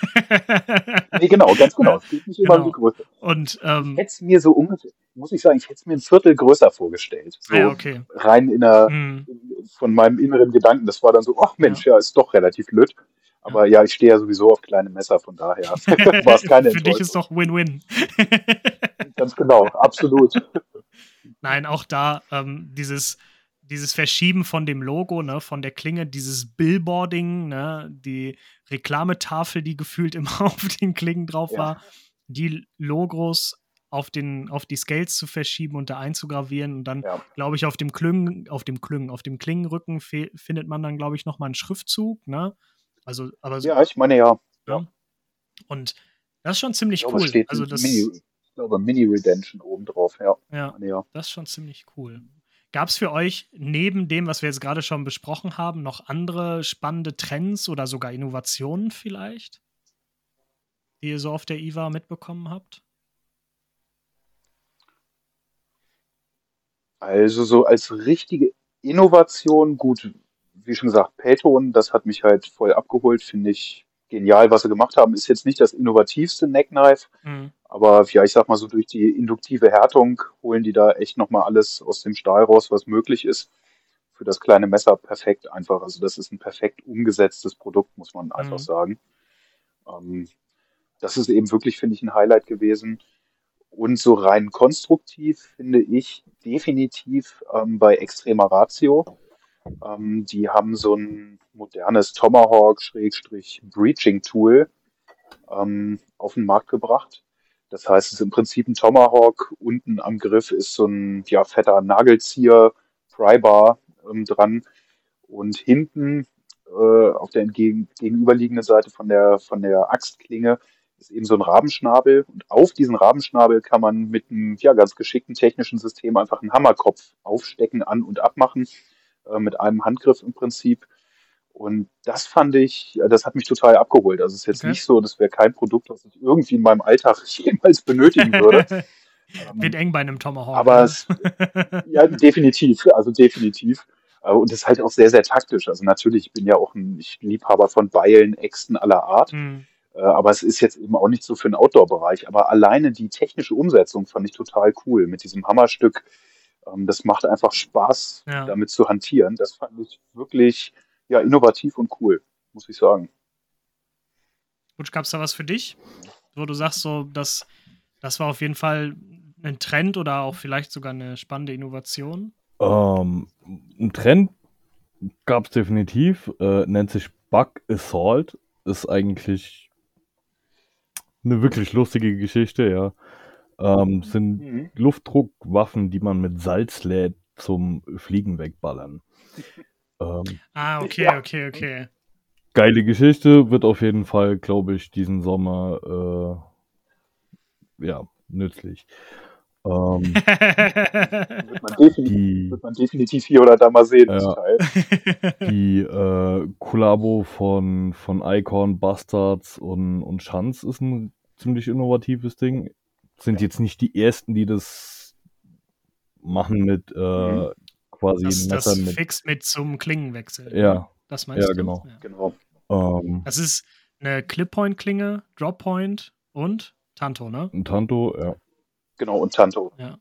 S2: Nee, genau, ganz genau.
S1: Ne?
S2: Es geht nicht immer um die
S1: Genau.
S2: Größe.
S1: Und
S2: Ich
S1: ähm,
S2: hätte es mir so ungefähr, muss ich sagen, ich hätte es mir ein Viertel größer vorgestellt.
S1: ah ja,
S2: So
S1: okay.
S2: rein in der,
S1: Mhm.
S2: von meinem inneren Gedanken. Das war dann so, ach
S1: Ja.
S2: Mensch, ja, ist doch relativ blöd. Aber ja, ich stehe ja sowieso auf kleine Messer, von daher war es keine
S1: Für dich ist
S2: Enttäuschung.
S1: doch Win-Win.
S2: Ganz genau, absolut.
S1: Nein, auch da ähm, dieses, dieses Verschieben von dem Logo, ne, von der Klinge, dieses Billboarding, ne, die Reklametafel, die gefühlt immer auf den Klingen drauf
S2: Ja,
S1: war, die Logos auf, den, auf die Scales zu verschieben und da einzugravieren und dann,
S2: ja,
S1: glaube ich, auf dem Klüngen, auf dem Klüngen, auf dem Klingenrücken fe- findet man dann, glaube ich, nochmal einen Schriftzug, ne? Also, aber so,
S2: ja, ich meine ja. Ja,
S1: ne? Und das ist schon
S2: ich
S1: ziemlich
S2: glaube, es
S1: cool.
S2: steht
S1: Also
S2: ein
S1: das,
S2: Mini, ich glaube, Mini-Redemption oben drauf. Ja,
S1: ja,
S2: meine ja.
S1: das ist schon ziemlich cool. Gab es für euch neben dem, was wir jetzt gerade schon besprochen haben, noch andere spannende Trends oder sogar Innovationen vielleicht, die ihr so auf der I W A mitbekommen habt?
S2: Also so als richtige Innovation, gut, wie schon gesagt, Payton, das hat mich halt voll abgeholt, finde ich genial, was sie gemacht haben. Ist jetzt nicht das innovativste Neckknife,
S1: Mhm.
S2: aber ja, ich sag mal so, durch die induktive Härtung holen die da echt nochmal alles aus dem Stahl raus, was möglich ist. Für das kleine Messer perfekt einfach. Also das ist ein perfekt umgesetztes Produkt, muss man einfach
S1: Mhm.
S2: sagen. Ähm, das ist eben wirklich, finde ich, ein Highlight gewesen. Und so rein konstruktiv finde ich definitiv ähm, bei Extrema Ratio. Ähm, die haben so ein modernes Tomahawk-Breaching-Tool ähm, auf den Markt gebracht. Das heißt, es ist im Prinzip ein Tomahawk. Unten am Griff ist so ein ja, fetter Nagelzieher, Prybar ähm, dran. Und hinten äh, auf der entgegen, gegenüberliegenden Seite von der, von der Axtklinge ist eben so ein Rabenschnabel. Und auf diesen Rabenschnabel kann man mit einem ja, ganz geschickten technischen System einfach einen Hammerkopf aufstecken, an- und abmachen, äh, mit einem Handgriff im Prinzip. Und das fand ich, ja, das hat mich total abgeholt. Also es ist jetzt
S1: Okay.
S2: nicht so, das wäre kein Produkt, was ich irgendwie in meinem Alltag jemals benötigen würde.
S1: Wird
S2: Ähm,
S1: eng bei einem Tomahawk,
S2: aber
S1: ne?
S2: es, ja, definitiv, also definitiv. Äh, Und das ist halt auch sehr, sehr taktisch. Also natürlich, ich bin ja auch ein ich Liebhaber von Beilen, Äxten aller Art.
S1: Mhm.
S2: Äh, Aber es ist jetzt eben auch nicht so für den Outdoor-Bereich. Aber alleine die technische Umsetzung fand ich total cool mit diesem Hammerstück. Ähm, Das macht einfach Spaß,
S1: Ja.
S2: damit zu hantieren. Das fand ich wirklich, ja, innovativ und cool, muss ich sagen.
S1: Butch, gab es da was für dich, wo du sagst, so, das, das war auf jeden Fall ein Trend oder auch vielleicht sogar eine spannende Innovation?
S3: Ähm, ein Trend gab es definitiv, äh, nennt sich Bug Assault. Ist eigentlich eine wirklich lustige Geschichte, ja. Ähm, sind
S2: Mhm.
S3: Luftdruckwaffen, die man mit Salz lädt zum Fliegen wegballern. Ähm,
S1: Ah, okay,
S2: Ja.
S1: okay, okay.
S3: geile Geschichte, wird auf jeden Fall, glaube ich, diesen Sommer äh, ja, nützlich. Ähm,
S2: Wird man, defini
S3: die
S2: wird man definitiv hier oder da mal sehen, das
S3: Ja.
S2: Teil.
S3: die äh, Kollabo von, von Icon, Bastards und, und Schanz ist ein ziemlich innovatives Ding. Sind jetzt nicht die ersten, die das machen mit äh,
S2: Mhm.
S3: quasi
S1: Das, das
S3: Messern mit.
S1: Fix mit zum Klingenwechsel.
S3: Ja,
S1: ne? Das meinst
S3: ja,
S1: du?
S3: genau.
S1: Ja.
S2: Genau.
S3: Ähm,
S1: Das ist eine Clip-Point-Klinge, Drop-Point und Tanto, ne?
S3: ein Tanto, ja.
S2: Genau, und Tanto.
S1: Ja.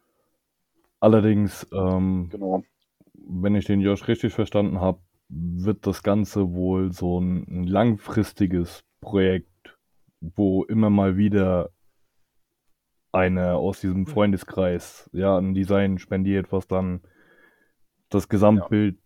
S3: Allerdings, ähm,
S2: Genau.
S3: wenn ich den Josh richtig verstanden habe, wird das Ganze wohl so ein, ein langfristiges Projekt, wo immer mal wieder einer aus diesem
S1: Cool.
S3: Freundeskreis ja ein Design spendiert, was dann das Gesamtbild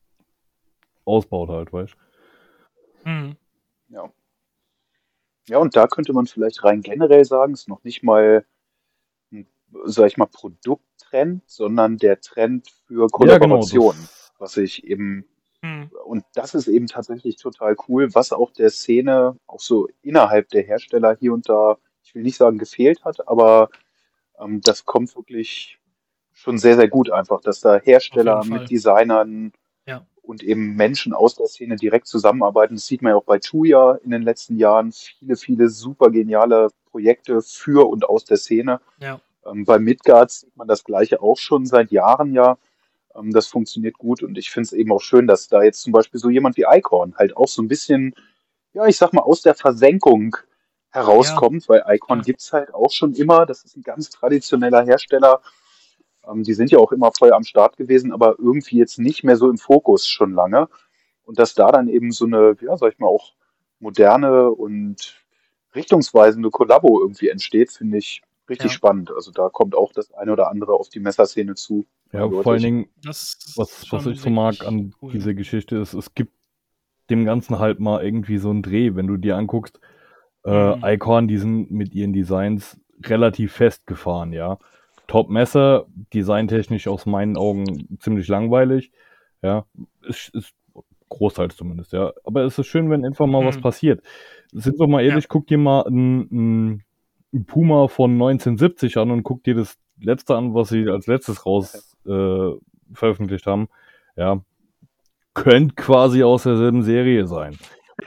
S3: ausbaut halt, weißt
S1: Mhm.
S2: Ja. Ja, und da könnte man vielleicht rein generell sagen, ist noch nicht mal ein, sag ich mal, Produkttrend, sondern der Trend für
S3: Ja, genau,
S2: Kollaborationen,
S3: das,
S2: was ich eben,
S1: Mhm.
S2: und das ist eben tatsächlich total cool, was auch der Szene, auch so innerhalb der Hersteller hier und da, ich will nicht sagen gefehlt hat, aber ähm, das kommt wirklich schon sehr, sehr gut einfach, dass da
S1: Auf
S2: Hersteller
S1: jeden Fall.
S2: mit Designern
S1: Ja.
S2: und eben Menschen aus der Szene direkt zusammenarbeiten. Das sieht man ja auch bei Tuya in den letzten Jahren. Viele, viele super geniale Projekte für und aus der Szene.
S1: Ja.
S2: Ähm, bei Midgard sieht man das Gleiche auch schon seit Jahren ja. Ähm, das funktioniert gut und ich finde es eben auch schön, dass da jetzt zum Beispiel so jemand wie Icon halt auch so ein bisschen, ja, ich sag mal, aus der Versenkung
S1: Ja,
S2: herauskommt, weil Icon
S1: total.
S2: gibt's halt auch schon immer. Das ist ein ganz traditioneller Hersteller. Ähm, die sind ja auch immer voll am Start gewesen, aber irgendwie jetzt nicht mehr so im Fokus schon lange. Und dass da dann eben so eine, ja, sag ich mal, auch moderne und richtungsweisende Kollabo irgendwie entsteht, finde ich richtig
S1: Ja.
S2: spannend. Also da kommt auch das eine oder andere auf die Messerszene zu,
S3: ja, vor allen
S2: eindeutig.
S3: Dingen,
S1: Das ist
S3: was, was
S1: schon
S3: ich so mag
S1: wirklich
S3: an
S1: cool.
S3: dieser Geschichte ist, es gibt dem Ganzen halt mal irgendwie so einen Dreh, wenn du dir anguckst, äh,
S1: Mhm.
S3: Icon, die sind mit ihren Designs relativ festgefahren, ja. Top-Messer, designtechnisch aus meinen Augen ziemlich langweilig, ja. Ist, ist großteils zumindest, ja. Aber es ist schön, wenn einfach mal was
S1: Mhm.
S3: passiert. Sind wir mal
S1: Ja.
S3: ehrlich, guck dir mal einen ein Puma von neunzehnhundertsiebzig an und guck dir das letzte an, was sie als letztes raus äh, veröffentlicht haben. Ja, könnte quasi aus derselben Serie sein.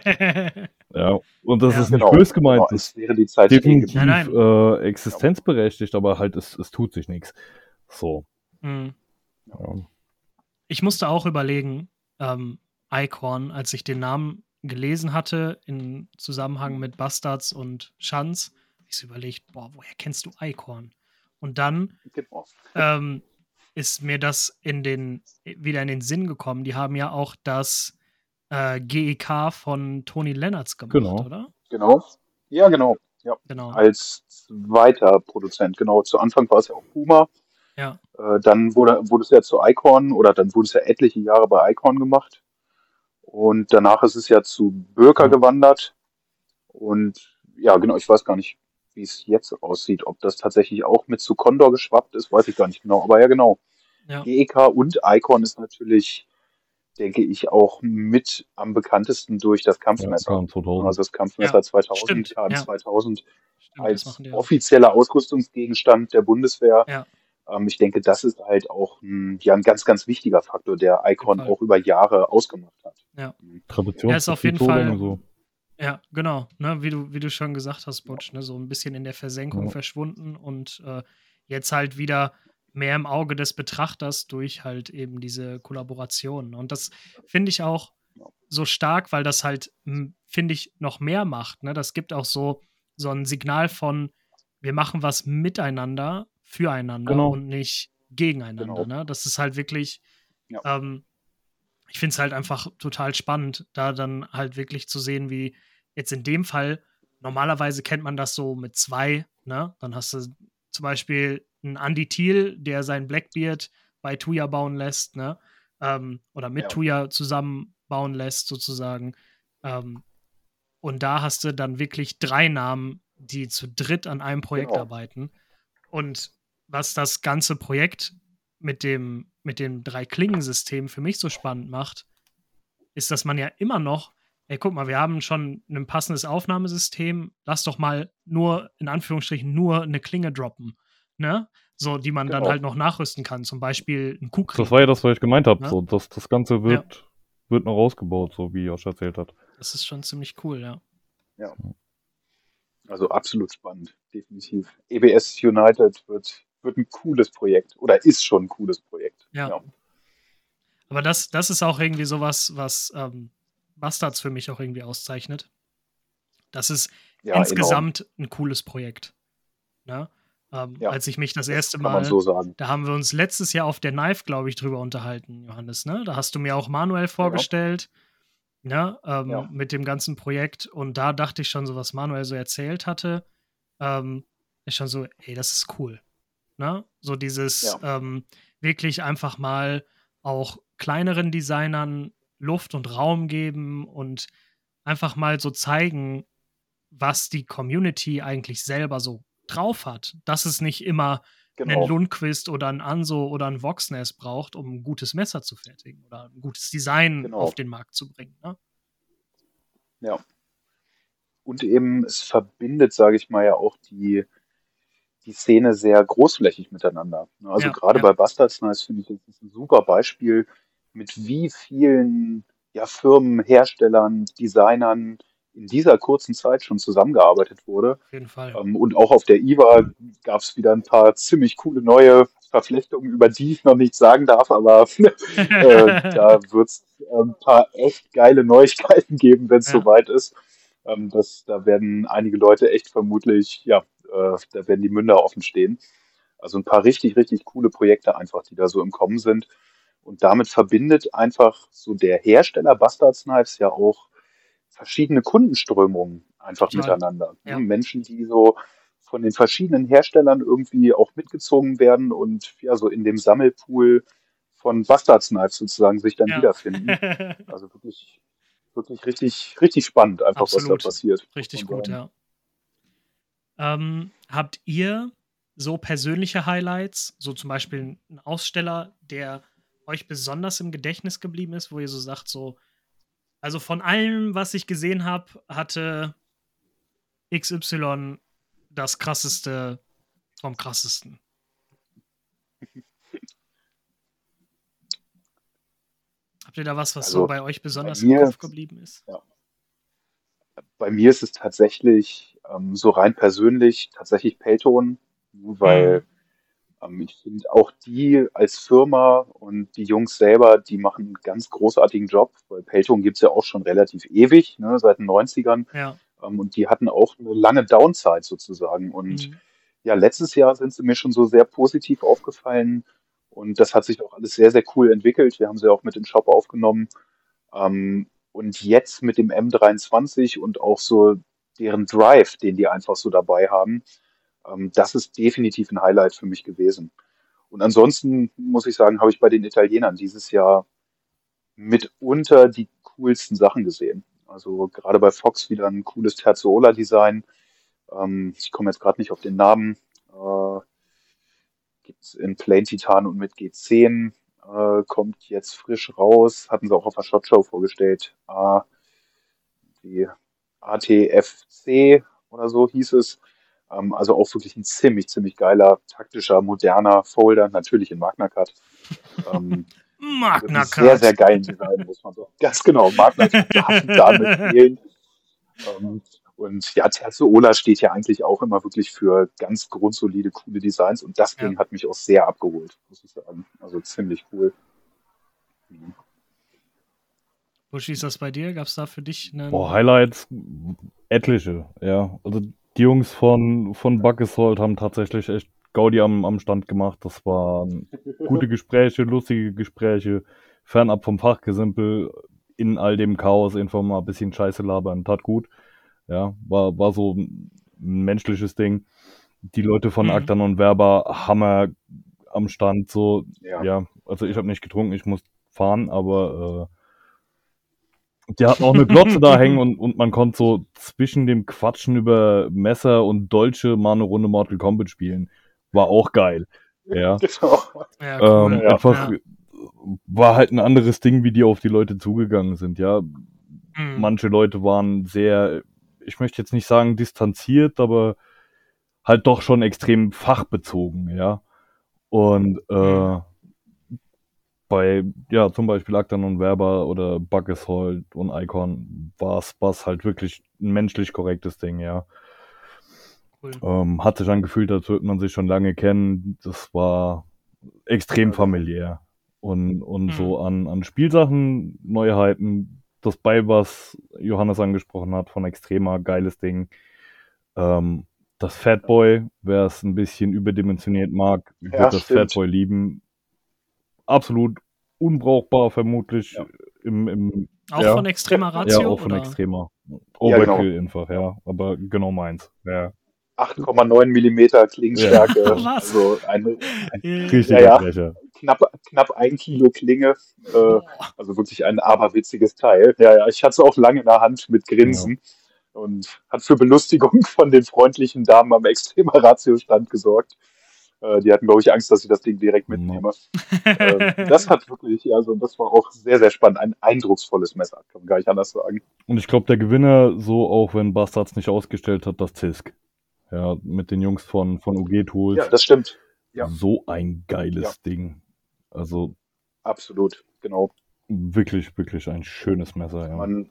S3: Ja, und das
S1: Ja.
S3: ist nicht
S2: Genau,
S3: böse
S2: genau,
S3: gemeint, das
S2: als
S3: ist
S2: wäre die Zeit stehen geblieben.
S1: Nein,
S3: definitiv
S1: nein.
S3: äh, existenzberechtigt, aber halt es, es tut sich nichts. So.
S1: Mhm.
S3: Ja.
S1: Ich musste auch überlegen, ähm, Icon, als ich den Namen gelesen hatte, in Zusammenhang mit Bastards und Schanz, hab ich so überlegt, boah, woher kennst du Icon? Und dann
S2: Genau.
S1: ähm, ist mir das in den, wieder in den Sinn gekommen. Die haben ja auch das äh, G E K von Tony Lennertz gemacht,
S3: Genau.
S1: oder?
S2: Genau. Ja, genau. Ja.
S1: Genau.
S2: Als zweiter Produzent, genau. Zu Anfang war es ja auch Puma.
S1: Ja.
S2: Äh, dann wurde, wurde es ja zu Icon oder dann wurde es ja etliche Jahre bei Icon gemacht. Und danach ist es ja zu Böker
S3: Ja.
S2: gewandert. Und ja, genau, ich weiß gar nicht, wie es jetzt aussieht. Ob das tatsächlich auch mit zu Condor geschwappt ist, weiß ich gar nicht genau. Aber ja, genau.
S1: Ja.
S2: G E K und Icon ist natürlich, denke ich, auch mit am bekanntesten durch das
S3: Ja,
S2: Kampfmesser.
S3: K M zweitausend.
S2: Also das Kampfmesser
S1: Ja,
S2: zweitausend,
S1: stimmt.
S2: K M
S1: Ja,
S2: zweitausend
S1: stimmt, das
S2: als
S1: machen die auch.
S2: offizieller Ausrüstungsgegenstand der Bundeswehr.
S1: Ja,
S2: Ähm, ich denke, das ist halt auch ein, ja, ein ganz, ganz wichtiger Faktor, der
S1: auf jeden
S2: Icon
S1: Fall.
S2: auch über Jahre ausgemacht hat.
S1: Ja.
S2: Mhm.
S1: Ja, ist auf jeden
S3: Traditionsbetrieb so lange
S1: Fall,
S3: so.
S1: ja, genau, ne, wie du, wie du schon gesagt hast, Butch, ne, so ein bisschen in der Versenkung
S3: Ja.
S1: verschwunden und äh, jetzt halt wieder mehr im Auge des Betrachters durch halt eben diese Kollaboration. Und das finde ich auch so stark, weil das halt, m, finde ich, noch mehr macht. Ne? Das gibt auch so, so ein Signal von, wir machen was miteinander, füreinander
S3: Genau.
S1: und nicht gegeneinander.
S2: Genau.
S1: Ne? Das ist halt wirklich,
S2: Ja.
S1: ähm, ich finde es halt einfach total spannend, da dann halt wirklich zu sehen, wie jetzt in dem Fall, normalerweise kennt man das so mit zwei, ne? Dann hast du zum Beispiel einen Andy Thiel, der sein Blackbeard bei Tuya bauen lässt, ne? Ähm, oder mit
S2: Ja.
S1: Tuya zusammen bauen lässt, sozusagen. Ähm, und da hast du dann wirklich drei Namen, die zu dritt an einem Projekt
S2: Genau.
S1: arbeiten. Und was das ganze Projekt mit dem, mit dem Drei-Klingen-System für mich so spannend macht, ist, dass man ja immer noch, ey, guck mal, wir haben schon ein passendes Aufnahmesystem, lass doch mal nur, in Anführungsstrichen, nur eine Klinge droppen, ne? So, die man dann
S2: Genau.
S1: halt noch nachrüsten kann, zum Beispiel ein Kukri.
S3: Das war ja das, was ich gemeint habe.
S1: Ne?
S3: So, das, das Ganze wird, wird noch ausgebaut, so wie Josh erzählt hat.
S1: Das ist schon ziemlich cool, ja.
S2: Ja. Also absolut spannend, definitiv. E B S United wird, wird ein cooles Projekt oder ist schon ein cooles Projekt.
S1: Ja.
S2: Ja.
S1: Aber das, das ist auch irgendwie sowas, was ähm, Bastards für mich auch irgendwie auszeichnet. Das ist
S2: Ja, enorm.
S1: insgesamt ein cooles Projekt. Ne? Ähm,
S2: Ja,
S1: als ich mich das
S2: Das
S1: erste
S2: kann
S1: Mal,
S2: man so sagen.
S1: da haben wir uns letztes Jahr auf der Knife, glaube ich, drüber unterhalten, Johannes. Ne? Da hast du mir auch Manuel vorgestellt, ne? ähm,
S2: Ja.
S1: mit dem ganzen Projekt. Und da dachte ich schon so, was Manuel so erzählt hatte, ähm, ist schon so, ey, das ist cool. Ne? So dieses
S2: Ja.
S1: ähm, wirklich einfach mal auch kleineren Designern Luft und Raum geben und einfach mal so zeigen, was die Community eigentlich selber so drauf hat. Dass es nicht immer einen
S2: Genau.
S1: Lundquist oder ein Anso oder ein Voxness braucht, um ein gutes Messer zu fertigen oder ein gutes Design
S2: Genau.
S1: auf den Markt zu bringen. Ne?
S2: Ja. Und eben, es verbindet, sage ich mal, ja auch die, die Szene sehr großflächig miteinander. Also
S1: Ja,
S2: gerade
S1: ja.
S2: bei Bastards Knives finde ich, das ist ein super Beispiel, mit wie vielen ja, Firmen, Herstellern, Designern in dieser kurzen Zeit schon zusammengearbeitet wurde.
S1: Auf jeden Fall.
S2: Ähm, und auch auf der I W A gab es wieder ein paar ziemlich coole neue Verflechtungen, über die ich noch nichts sagen darf, aber äh, da wird es ein paar echt geile Neuigkeiten geben, wenn es
S1: Ja.
S2: soweit ist. Ähm, das, da werden einige Leute echt vermutlich, ja, äh, da werden die Münder offen stehen. Also ein paar richtig, richtig coole Projekte einfach, die da so im Kommen sind. Und damit verbindet einfach so der Hersteller Bastards Knives ja auch verschiedene Kundenströmungen einfach
S1: Total.
S2: miteinander.
S1: Ja.
S2: Menschen, die so von den verschiedenen Herstellern irgendwie auch mitgezogen werden und ja, so in dem Sammelpool von Bastards Knives sozusagen sich dann
S1: Ja.
S2: wiederfinden. Also wirklich, wirklich richtig, richtig spannend, einfach
S1: Absolut.
S2: was da passiert.
S1: Richtig
S2: muss man
S1: gut,
S2: sagen.
S1: ja. Ähm, habt ihr so persönliche Highlights, so zum Beispiel ein Aussteller, der euch besonders im Gedächtnis geblieben ist, wo ihr so sagt, so, also von allem, was ich gesehen habe, hatte X Y das krasseste vom krassesten? Habt ihr da was, was
S2: Also,
S1: so bei euch besonders
S2: bei mir-
S1: im Kopf geblieben ist?
S2: Bei mir ist es tatsächlich ähm, so rein persönlich tatsächlich Pelton, weil ähm, ich finde auch die als Firma und die Jungs selber, die machen einen ganz großartigen Job, weil Pelton gibt's ja auch schon relativ ewig, ne, seit den neunzigern.
S1: Ja.
S2: Ähm, und die hatten auch eine lange Downside sozusagen. Und
S1: Mhm.
S2: ja, letztes Jahr sind sie mir schon so sehr positiv aufgefallen und das hat sich auch alles sehr, sehr cool entwickelt. Wir haben sie auch mit im Shop aufgenommen. Ähm, und jetzt mit dem M dreiundzwanzig und auch so deren Drive, den die einfach so dabei haben, ähm, das ist definitiv ein Highlight für mich gewesen. Und ansonsten muss ich sagen, habe ich bei den Italienern dieses Jahr mitunter die coolsten Sachen gesehen. Also gerade bei Fox wieder ein cooles Terzola-Design. Ähm, ich komme jetzt gerade nicht auf den Namen. Äh, Gibt es in Plain Titan und mit G zehn. Äh, kommt jetzt frisch raus. Hatten sie auch auf der SHOT Show vorgestellt. Äh, die A T F C oder so hieß es. Ähm, also auch wirklich ein ziemlich, ziemlich geiler, taktischer, moderner Folder. Natürlich in Magna Cut. Ähm,
S1: Magna
S2: Wirklich sehr,
S1: Cut.
S2: sehr geilen Design, muss man sagen. Ganz genau, Magna Cut darf da mit fehlen. Ähm, Und ja, Terzeola steht ja eigentlich auch immer wirklich für ganz grundsolide, coole Designs. Und das
S1: Ja.
S2: Ding hat mich auch sehr abgeholt, muss ich sagen. Also ziemlich cool. Mhm.
S1: Buschi, ist das bei dir? Gab es da für dich einen.
S3: Boah, Highlights etliche, ja. Also die Jungs von, von Buckeshold haben tatsächlich echt Gaudi am, am Stand gemacht. Das waren gute Gespräche, lustige Gespräche, fernab vom Fachgesimpel, in all dem Chaos einfach mal ein bisschen Scheiße labern, tat gut. Ja, war, war so ein menschliches Ding. Die Leute von
S1: Mhm.
S3: Aktan und Werber, Hammer am Stand, so,
S2: Ja.
S3: ja, also ich habe nicht getrunken, ich muss fahren, aber äh, die hatten auch eine Glotze da hängen und, und man konnte so zwischen dem Quatschen über Messer und Dolche mal eine Runde Mortal Kombat spielen. War auch geil. Ja.
S2: Genau.
S1: Ja, cool.
S3: Ähm,
S2: Ja.
S3: einfach
S1: Ja.
S3: war halt ein anderes Ding, wie die auf die Leute zugegangen sind, ja.
S1: Mhm.
S3: Manche Leute waren sehr, ich möchte jetzt nicht sagen distanziert, aber halt doch schon extrem fachbezogen, ja. Und äh,
S1: Mhm.
S3: bei, ja, zum Beispiel Aktan und Werber oder Buckeshold und Icon war es halt wirklich ein menschlich korrektes Ding, ja.
S1: Cool.
S3: Ähm, hat sich angefühlt, als würde man sich schon lange kennen. Das war extrem
S2: Ja, genau.
S3: familiär. Und, und
S1: Mhm.
S3: so an, an Spielsachen, Neuheiten, das bei, was Johannes angesprochen hat, von Extrema, geiles Ding. Ähm, das Fatboy, wer es ein bisschen überdimensioniert mag,
S2: Ja,
S3: wird das
S2: stimmt.
S3: Fatboy lieben. Absolut unbrauchbar, vermutlich.
S2: Ja.
S3: Im, im,
S1: Auch
S3: ja,
S1: von extremer
S3: ja,
S1: Ratio?
S3: auch von
S1: oder?
S3: Extremer.
S2: Ja, genau.
S3: Overkill einfach,
S2: Ja.
S3: ja. Aber genau meins. Ja.
S2: acht Komma neun Millimeter
S3: Ja.
S2: Klingenstärke.
S1: Was?
S2: Also eine, ein,
S1: Äh,
S2: ja,
S3: Richtiger
S2: ja,
S3: Brecher.
S2: knapp, knapp ein Kilo Klinge. Äh,
S1: boah.
S2: also wirklich ein aberwitziges Teil. Ja, ja, ich hatte es auch lange in der Hand mit
S3: Ja.
S2: Grinsen und hat für Belustigung von den freundlichen Damen am Extremer Ratio-Stand gesorgt. Äh, die hatten, glaube ich, Angst, dass ich das Ding direkt
S3: No.
S2: mitnehme. Ähm, das hat wirklich, also das war auch sehr, sehr spannend. Ein eindrucksvolles Messer, kann man gar nicht anders sagen.
S3: Und ich glaube, der Gewinner, so auch wenn Bastards nicht ausgestellt hat, das Zisk. Ja, mit den Jungs von, von U G Tools.
S2: Ja, das stimmt. Ja,
S3: So ein geiles
S2: ja,
S3: Ding. Also
S2: absolut, genau.
S3: wirklich, wirklich ein schönes Messer,
S2: Kann
S3: ja.
S2: man,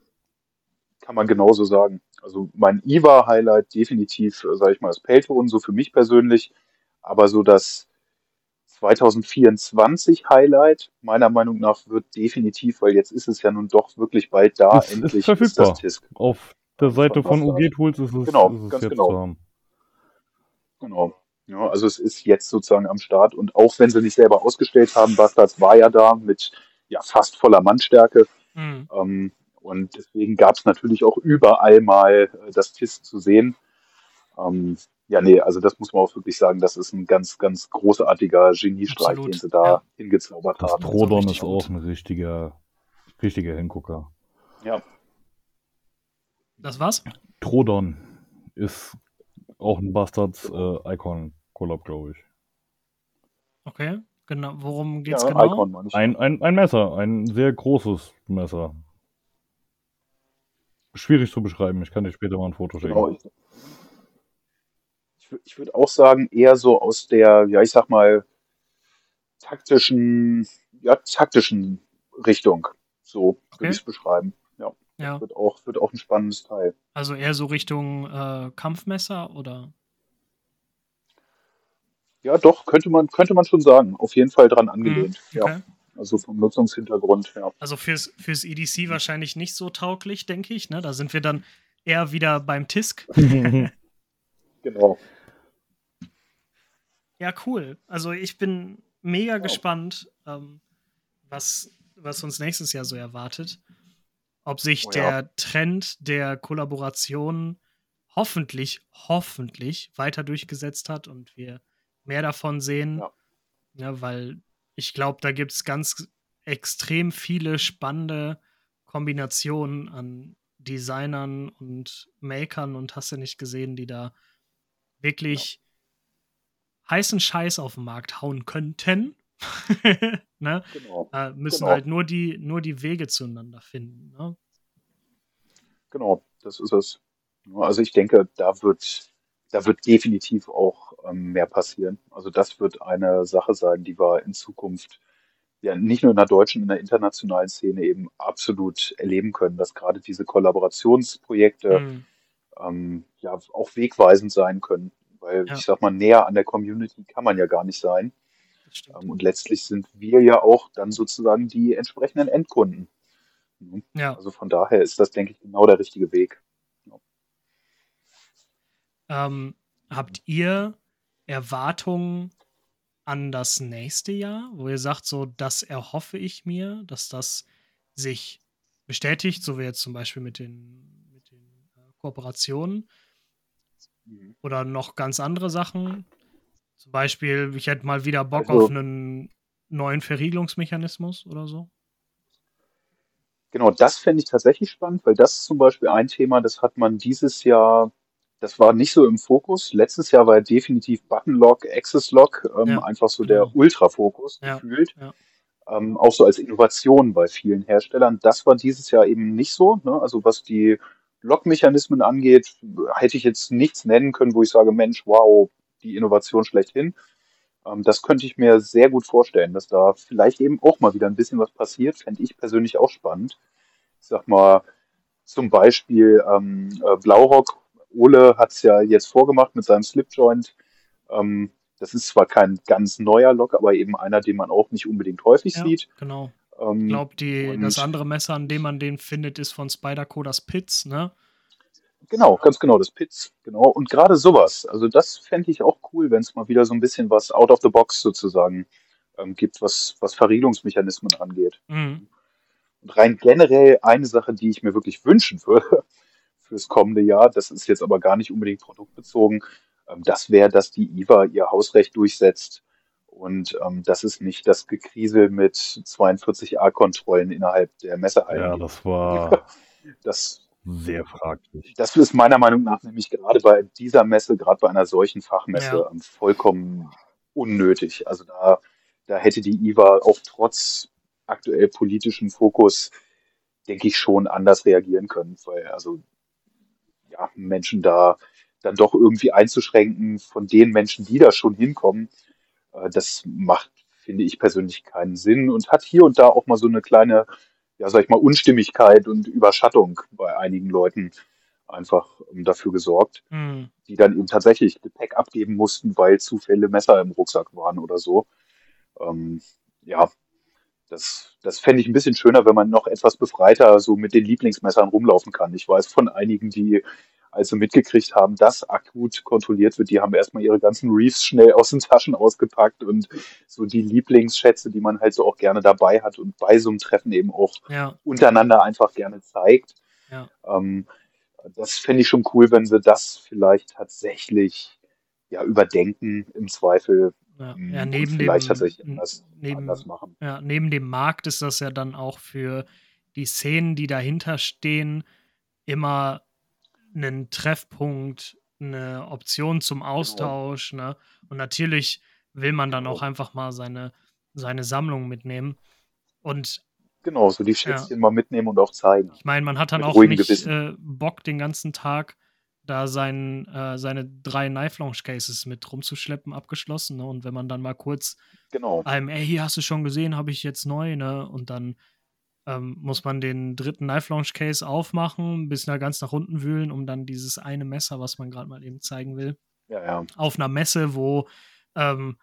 S2: kann man genauso sagen. Also mein I W A-Highlight definitiv, sage ich mal, das Pelton, so für mich persönlich. Aber so das zwanzig vierundzwanzig Highlight, meiner Meinung nach, wird definitiv, weil jetzt ist es ja nun doch wirklich bald da,
S3: Ist, ist
S2: endlich ist das
S3: verfügbar.
S2: Tisk
S3: Auf der
S2: ähm, von
S3: Seite von U G
S2: Bastard.
S3: Tools ist es,
S2: Genau,
S3: ist es
S2: ganz
S3: jetzt
S2: genau.
S3: zu haben.
S2: Genau. Ja, also es ist jetzt sozusagen am Start und auch wenn sie nicht selber ausgestellt haben, Bastards war ja da mit ja fast voller Mannstärke.
S1: Mhm.
S2: Ähm, und deswegen gab es natürlich auch überall mal äh, das Tisk zu sehen. Ähm, ja, nee, also das muss man auch wirklich sagen, das ist ein ganz, ganz großartiger Geniestreich, den
S1: Absolut.
S2: sie da
S1: Ja.
S2: hingezaubert
S3: Das
S2: haben.
S1: So
S3: Trodon
S1: richtig
S3: ist auch
S1: gut.
S3: ein richtiger, richtiger Hingucker.
S2: Ja,
S1: Das war's?
S3: Trodon ist auch ein Bastards äh, Icon Collab, glaube ich.
S1: Okay. Genau. Worum geht's
S2: ja,
S1: genau?
S2: Icon meine ich.
S3: Ein, ein, ein Messer, ein sehr großes Messer. Schwierig zu beschreiben, ich kann dir später mal ein Foto
S2: Genau,
S3: schicken.
S2: ich, ich, wür- ich würde auch sagen, eher so aus der, ja, ich sag mal, taktischen, ja, taktischen Richtung. So würde ich
S1: Okay.
S2: es beschreiben. Ja, das
S1: Ja.
S2: wird auch, wird auch ein spannendes Teil.
S1: Also eher so Richtung äh, Kampfmesser oder?
S2: Ja, doch, könnte man, könnte man schon sagen. Auf jeden Fall dran
S1: Mhm.
S2: angelehnt. Ja,
S1: Okay.
S2: also vom Nutzungshintergrund, ja.
S1: Also fürs, fürs E D C wahrscheinlich nicht so tauglich, denke ich. Ne? Da sind wir dann eher wieder beim Tisk.
S2: Genau.
S1: Ja, cool. Also ich bin mega
S2: Ja.
S1: gespannt, ähm, was, was uns nächstes Jahr so erwartet. Ob sich
S2: Oh ja.
S1: der Trend der Kollaboration hoffentlich, hoffentlich weiter durchgesetzt hat und wir mehr davon sehen.
S2: Ja.
S1: Ja, weil ich glaube, da gibt es ganz extrem viele spannende Kombinationen an Designern und Makern und hast du nicht gesehen, die da wirklich heißen Scheiß auf den Markt hauen könnten. Ne?
S2: Genau.
S1: Äh, müssen
S2: Genau.
S1: halt nur die, nur die Wege zueinander finden. Ne?
S2: Genau, das ist es. Ja, also ich denke, da wird, da wird definitiv auch ähm, mehr passieren. Also das wird eine Sache sein, die wir in Zukunft ja nicht nur in der deutschen, in der internationalen Szene eben absolut erleben können, dass gerade diese Kollaborationsprojekte
S1: Mhm.
S2: ähm, ja auch wegweisend sein können. Weil
S1: Ja,
S2: ich sag mal, näher an der Community kann man ja gar nicht sein.
S1: das stimmt.
S2: Ähm, und letztlich sind wir ja auch dann sozusagen die entsprechenden Endkunden. Mhm.
S1: Ja.
S2: Also von daher ist das, denke ich, genau der richtige Weg. Ja.
S1: Ähm, habt ihr Erwartungen an das nächste Jahr, wo ihr sagt, so, das erhoffe ich mir, dass das sich bestätigt, so wie jetzt zum Beispiel mit den, mit den äh, Kooperationen
S2: Mhm.
S1: oder noch ganz andere Sachen? Zum Beispiel, ich hätte mal wieder Bock auf
S2: Also
S1: einen neuen Verriegelungsmechanismus oder so.
S2: genau, das fände ich tatsächlich spannend, weil das ist zum Beispiel ein Thema, das hat man dieses Jahr, das war nicht so im Fokus. Letztes Jahr war definitiv Button-Lock, Access-Lock ähm,
S1: Ja,
S2: einfach so der
S1: genau.
S2: Ultra-Fokus
S1: Ja,
S2: gefühlt.
S1: ja,
S2: Ähm, auch so als Innovation bei vielen Herstellern. Das war dieses Jahr eben nicht so. Ne? Also was die Lock-Mechanismen angeht, hätte ich jetzt nichts nennen können, wo ich sage, Mensch, wow, die Innovation schlechthin. Ähm, das könnte ich mir sehr gut vorstellen, dass da vielleicht eben auch mal wieder ein bisschen was passiert. Fände ich persönlich auch spannend. Ich sag mal, zum Beispiel ähm, äh, Blaurock. Ole hat es ja jetzt vorgemacht mit seinem Slipjoint. Ähm, das ist zwar kein ganz neuer Lock, aber eben einer, den man auch nicht unbedingt häufig
S1: ja,
S2: sieht.
S1: genau. Ich
S2: Ähm,
S1: glaube, die, das
S2: und
S1: andere Messer, an dem man den findet, ist von Spyderco das Pitts, ne?
S2: genau, ganz genau, das Pitts, genau. Und gerade sowas, also das fände ich auch cool, wenn es mal wieder so ein bisschen was out of the box sozusagen ähm, gibt, was, was Verriegelungsmechanismen angeht.
S1: Mhm.
S2: Und rein generell eine Sache, die ich mir wirklich wünschen würde fürs kommende Jahr, das ist jetzt aber gar nicht unbedingt produktbezogen, ähm, das wäre, dass die I W A ihr Hausrecht durchsetzt. Und ähm, dass es nicht das Gekriesel mit zweiundvierzig A-Kontrollen innerhalb der Messehallen
S3: Ja,
S2: gibt.
S3: das war
S2: Das,
S3: sehr fraglich.
S2: das ist meiner Meinung nach nämlich gerade bei dieser Messe, gerade bei einer solchen Fachmesse,
S1: Ja,
S2: ähm, vollkommen unnötig. Also da, da hätte die I W A auch trotz aktuell politischem Fokus, denke ich, schon anders reagieren können, weil also ja, Menschen da dann doch irgendwie einzuschränken von den Menschen, die da schon hinkommen, äh, das macht, finde ich persönlich, keinen Sinn und hat hier und da auch mal so eine kleine, ja, sag ich mal, Unstimmigkeit und Überschattung bei einigen Leuten einfach ähm, dafür gesorgt,
S1: mhm.
S2: die dann eben tatsächlich Gepäck abgeben mussten, weil zu viele Messer im Rucksack waren oder so. Ähm, ja, das, das fände ich ein bisschen schöner, wenn man noch etwas befreiter so mit den Lieblingsmessern rumlaufen kann. Ich weiß von einigen, die also mitgekriegt haben, dass akut kontrolliert wird, die haben erstmal ihre ganzen Reefs schnell aus den Taschen ausgepackt und so die Lieblingsschätze, die man halt so auch gerne dabei hat und bei so einem Treffen eben auch
S1: Ja,
S2: untereinander einfach gerne zeigt.
S1: ja,
S2: Ähm, Das fände ich schon cool, wenn sie das vielleicht tatsächlich ja überdenken im Zweifel
S1: ja. Ja,
S2: mm, und
S1: neben
S2: vielleicht
S1: dem,
S2: tatsächlich
S1: n-
S2: anders, anders
S1: neben,
S2: machen.
S1: ja, neben dem Markt ist das ja dann auch für die Szenen, die dahinter stehen, immer einen Treffpunkt, eine Option zum
S2: Genau,
S1: Austausch, ne? Und natürlich will man dann auch
S2: genau.
S1: einfach mal seine, seine Sammlung mitnehmen. Und
S2: Genau, so die
S1: ja,
S2: Schätzchen mal mitnehmen und auch zeigen.
S1: ich meine, man hat dann
S2: Mit
S1: auch
S2: ruhigem
S1: nicht
S2: Gewissen.
S1: äh, Bock, den ganzen Tag da sein, äh, seine drei Knife Launch Cases mit rumzuschleppen, abgeschlossen. Ne? Und wenn man dann mal kurz
S2: Genau,
S1: einem, ey, hier hast du schon gesehen, habe ich jetzt neu, ne? Und dann ähm, muss man den dritten Knife Launch Case aufmachen, bis nach ganz nach unten wühlen, um dann dieses eine Messer, was man gerade mal eben zeigen will,
S2: ja, ja.
S1: auf einer Messe, wo ähm,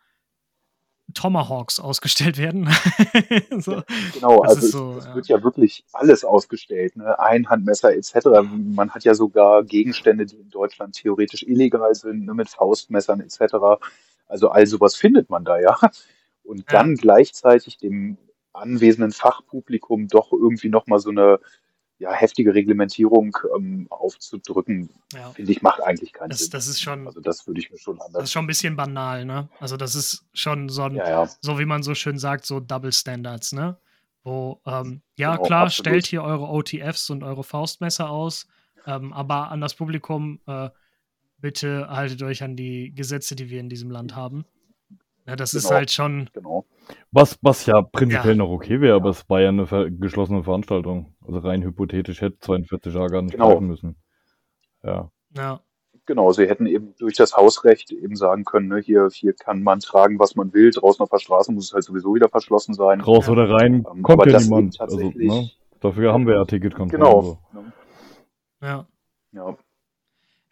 S1: Tomahawks ausgestellt werden.
S2: Ja,
S1: So,
S2: genau,
S1: das
S2: also
S1: ist
S2: es,
S1: so,
S2: es
S1: ja.
S2: wird ja wirklich alles ausgestellt, ne? Einhandmesser et cetera. Man hat ja sogar Gegenstände, die in Deutschland theoretisch illegal sind, ne? Mit Faustmessern et cetera. Also all sowas findet man da ja. Und
S1: Ja,
S2: dann gleichzeitig dem anwesenden Fachpublikum doch irgendwie nochmal so eine ja, heftige Reglementierung ähm, aufzudrücken,
S1: ja.
S2: finde ich, macht eigentlich keinen
S1: Das,
S2: Sinn.
S1: das ist schon,
S2: Also das würde ich mir schon
S1: das ist
S2: anders
S1: schon ein
S2: wünschen.
S1: bisschen banal, ne? Also das ist schon so ein,
S2: Ja, ja,
S1: so wie man so schön sagt, so Double Standards, ne? Wo, ähm, ja
S2: genau,
S1: klar, stellt
S2: absolut.
S1: hier eure O T Fs und eure Faustmesser aus, ähm, aber an das Publikum, äh, bitte haltet euch an die Gesetze, die wir in diesem Land haben. Ja, das ist
S2: Genau,
S1: halt schon,
S2: genau.
S3: Was, was ja
S1: ja,
S3: prinzipiell noch okay wäre, aber
S2: Ja,
S3: es war ja eine ver geschlossene Veranstaltung. Also rein hypothetisch hätte zweiundvierzig A gar nicht
S2: genau.
S3: greifen müssen. Ja.
S1: ja,
S2: Genau, sie hätten eben durch das Hausrecht eben sagen können, ne, hier, hier kann man tragen, was man will. Draußen auf der Straße muss es halt sowieso wieder verschlossen sein.
S3: Raus
S1: ja,
S3: oder rein
S2: Ähm,
S3: kommt
S2: aber
S3: ja
S2: das eben
S3: niemand. Also, ne?
S2: tatsächlich,
S3: Dafür haben wir ja Ticketkontrollen
S2: genau,
S3: so.
S2: ne,
S1: ja.
S2: ja,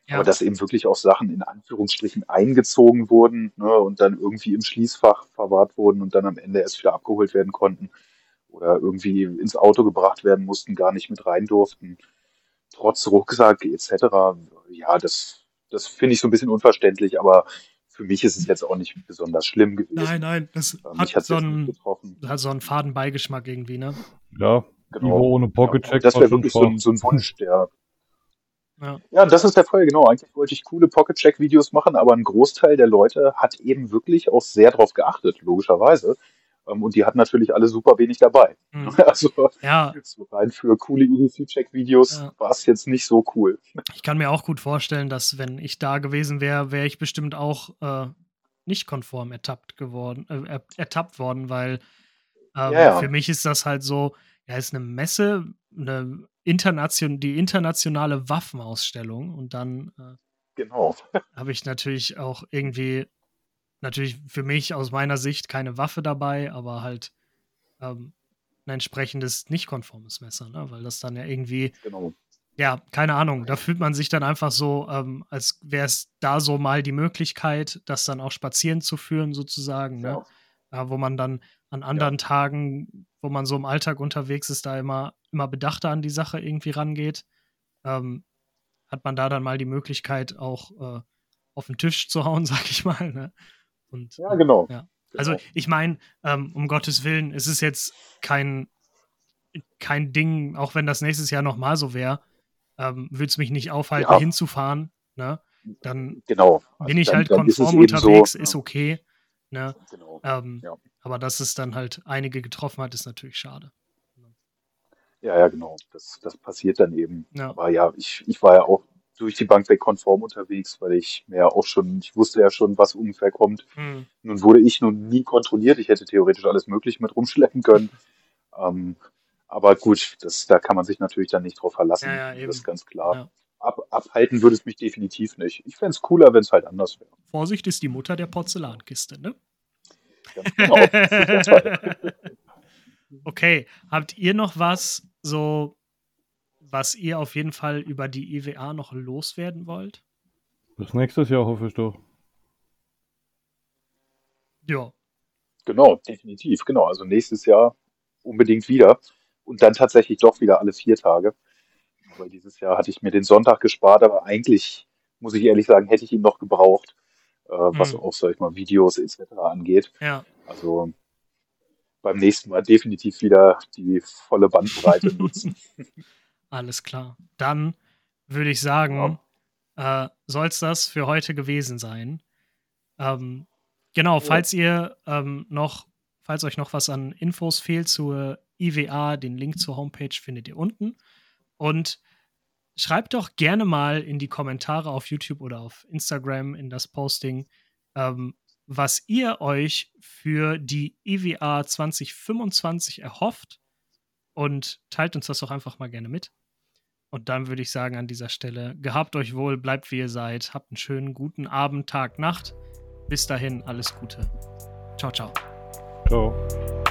S1: Ja.
S2: Aber dass eben wirklich auch Sachen in Anführungsstrichen eingezogen wurden, ne, und dann irgendwie im Schließfach verwahrt wurden und dann am Ende erst wieder abgeholt werden konnten oder irgendwie ins Auto gebracht werden mussten, gar nicht mit rein durften, trotz Rucksack et cetera. Ja, das, das finde ich so ein bisschen unverständlich, aber für mich ist es jetzt auch nicht besonders schlimm gewesen.
S1: Nein, nein, das
S2: Äh,
S1: hat
S2: Mich hat es
S1: so
S2: jetzt nicht
S1: einen,
S2: getroffen.
S1: hat so einen faden Beigeschmack irgendwie, ne?
S3: Ja,
S2: Genau.
S3: Ivo ohne
S2: Ja,
S3: Pocket-Check
S2: aber das
S3: war
S2: wäre
S3: schon
S2: wirklich so, ein-
S3: Spaß.
S2: so ein Wunsch, der.
S1: Ja.
S2: Ja, das ist der Fall, genau. Eigentlich wollte ich coole Pocket-Check-Videos machen, aber ein Großteil der Leute hat eben wirklich auch sehr drauf geachtet, logischerweise. Ähm, Und die hatten natürlich alle super wenig dabei.
S1: Hm.
S2: Also
S1: Ja,
S2: so rein für coole E D C-Check-Videos
S1: Ja.
S2: war es jetzt nicht so cool.
S1: ich kann mir auch gut vorstellen, dass wenn ich da gewesen wäre, wäre ich bestimmt auch äh, nicht konform ertappt geworden, äh, er- ertappt worden, weil ähm,
S2: Ja, ja.
S1: für mich ist das halt so, ja, ist eine Messe, eine internation die internationale Waffenausstellung und dann äh,
S2: Genau.
S1: habe ich natürlich auch irgendwie, natürlich für mich aus meiner Sicht keine Waffe dabei, aber halt ähm, ein entsprechendes nicht konformes Messer, ne? Weil das dann ja irgendwie,
S2: Genau.
S1: ja, keine Ahnung, da fühlt man sich dann einfach so, ähm, als wäre es da so mal die Möglichkeit, das dann auch spazieren zu führen, sozusagen, ne?
S2: Ja.
S1: Äh, wo man dann an anderen Tagen, wo man so im Alltag unterwegs ist, da immer, immer bedachter an die Sache irgendwie rangeht. Ähm, hat man da dann mal die Möglichkeit, auch äh, auf den Tisch zu hauen, sag ich mal, ne? Und
S2: Ja,
S1: äh,
S2: genau.
S1: ja. Also
S2: Genau.
S1: ich meine, ähm, um Gottes Willen, es ist jetzt kein, kein Ding, auch wenn das nächstes Jahr nochmal so wäre, ähm, würde es mich nicht aufhalten,
S2: Ja,
S1: hinzufahren, ne? Dann
S2: genau.
S1: bin
S2: Also
S1: ich
S2: dann,
S1: halt
S2: dann ist es
S1: konform
S2: eben so.
S1: unterwegs, ist
S2: Ja,
S1: okay, ne?
S2: genau.
S1: Ähm,
S2: Ja.
S1: aber dass es dann halt einige getroffen hat, ist natürlich schade.
S2: Ja, ja, genau. Das, das passiert dann eben.
S1: Ja.
S2: Aber ja, ich, ich war ja auch durch die Bank weg konform unterwegs, weil ich mir ja auch schon, ich wusste ja schon, was ungefähr kommt.
S1: Hm.
S2: Nun wurde ich nun nie kontrolliert. Ich hätte theoretisch alles Mögliche mit rumschleppen können. Ähm, aber gut, das, da kann man sich natürlich dann nicht drauf verlassen.
S1: Ja, ja,
S2: Das
S1: eben.
S2: ist ganz klar.
S1: Ja.
S2: Ab, abhalten würde es mich definitiv nicht. Ich fände es cooler, wenn es halt anders wäre.
S1: Vorsicht ist die Mutter der Porzellankiste, ne?
S2: Ganz genau. Das ist der Fall.
S1: Okay, habt ihr noch was, so, was ihr auf jeden Fall über die I W A noch loswerden wollt?
S3: Bis nächstes Jahr hoffe ich doch.
S1: Ja.
S2: Genau, definitiv. Genau. Also nächstes Jahr unbedingt wieder. Und dann tatsächlich doch wieder alle vier Tage. Weil dieses Jahr hatte ich mir den Sonntag gespart, aber eigentlich, muss ich ehrlich sagen, hätte ich ihn noch gebraucht, äh, was
S1: Hm.
S2: auch, sag ich mal, Videos et cetera angeht.
S1: Ja.
S2: Also beim nächsten Mal definitiv wieder die volle Bandbreite nutzen.
S1: Alles klar. Dann würde ich sagen, äh, soll es das für heute gewesen sein. Ähm, genau, falls ihr ähm, noch, falls euch noch was an Infos fehlt zur I W A, den Link zur Homepage findet ihr unten. Und schreibt doch gerne mal in die Kommentare auf YouTube oder auf Instagram in das Posting, ähm, was ihr euch für die I W A zwanzig fünfundzwanzig erhofft und teilt uns das doch einfach mal gerne mit. Und dann würde ich sagen an dieser Stelle, gehabt euch wohl, bleibt wie ihr seid, habt einen schönen guten Abend, Tag, Nacht. Bis dahin, alles Gute. Ciao, ciao.
S3: Ciao.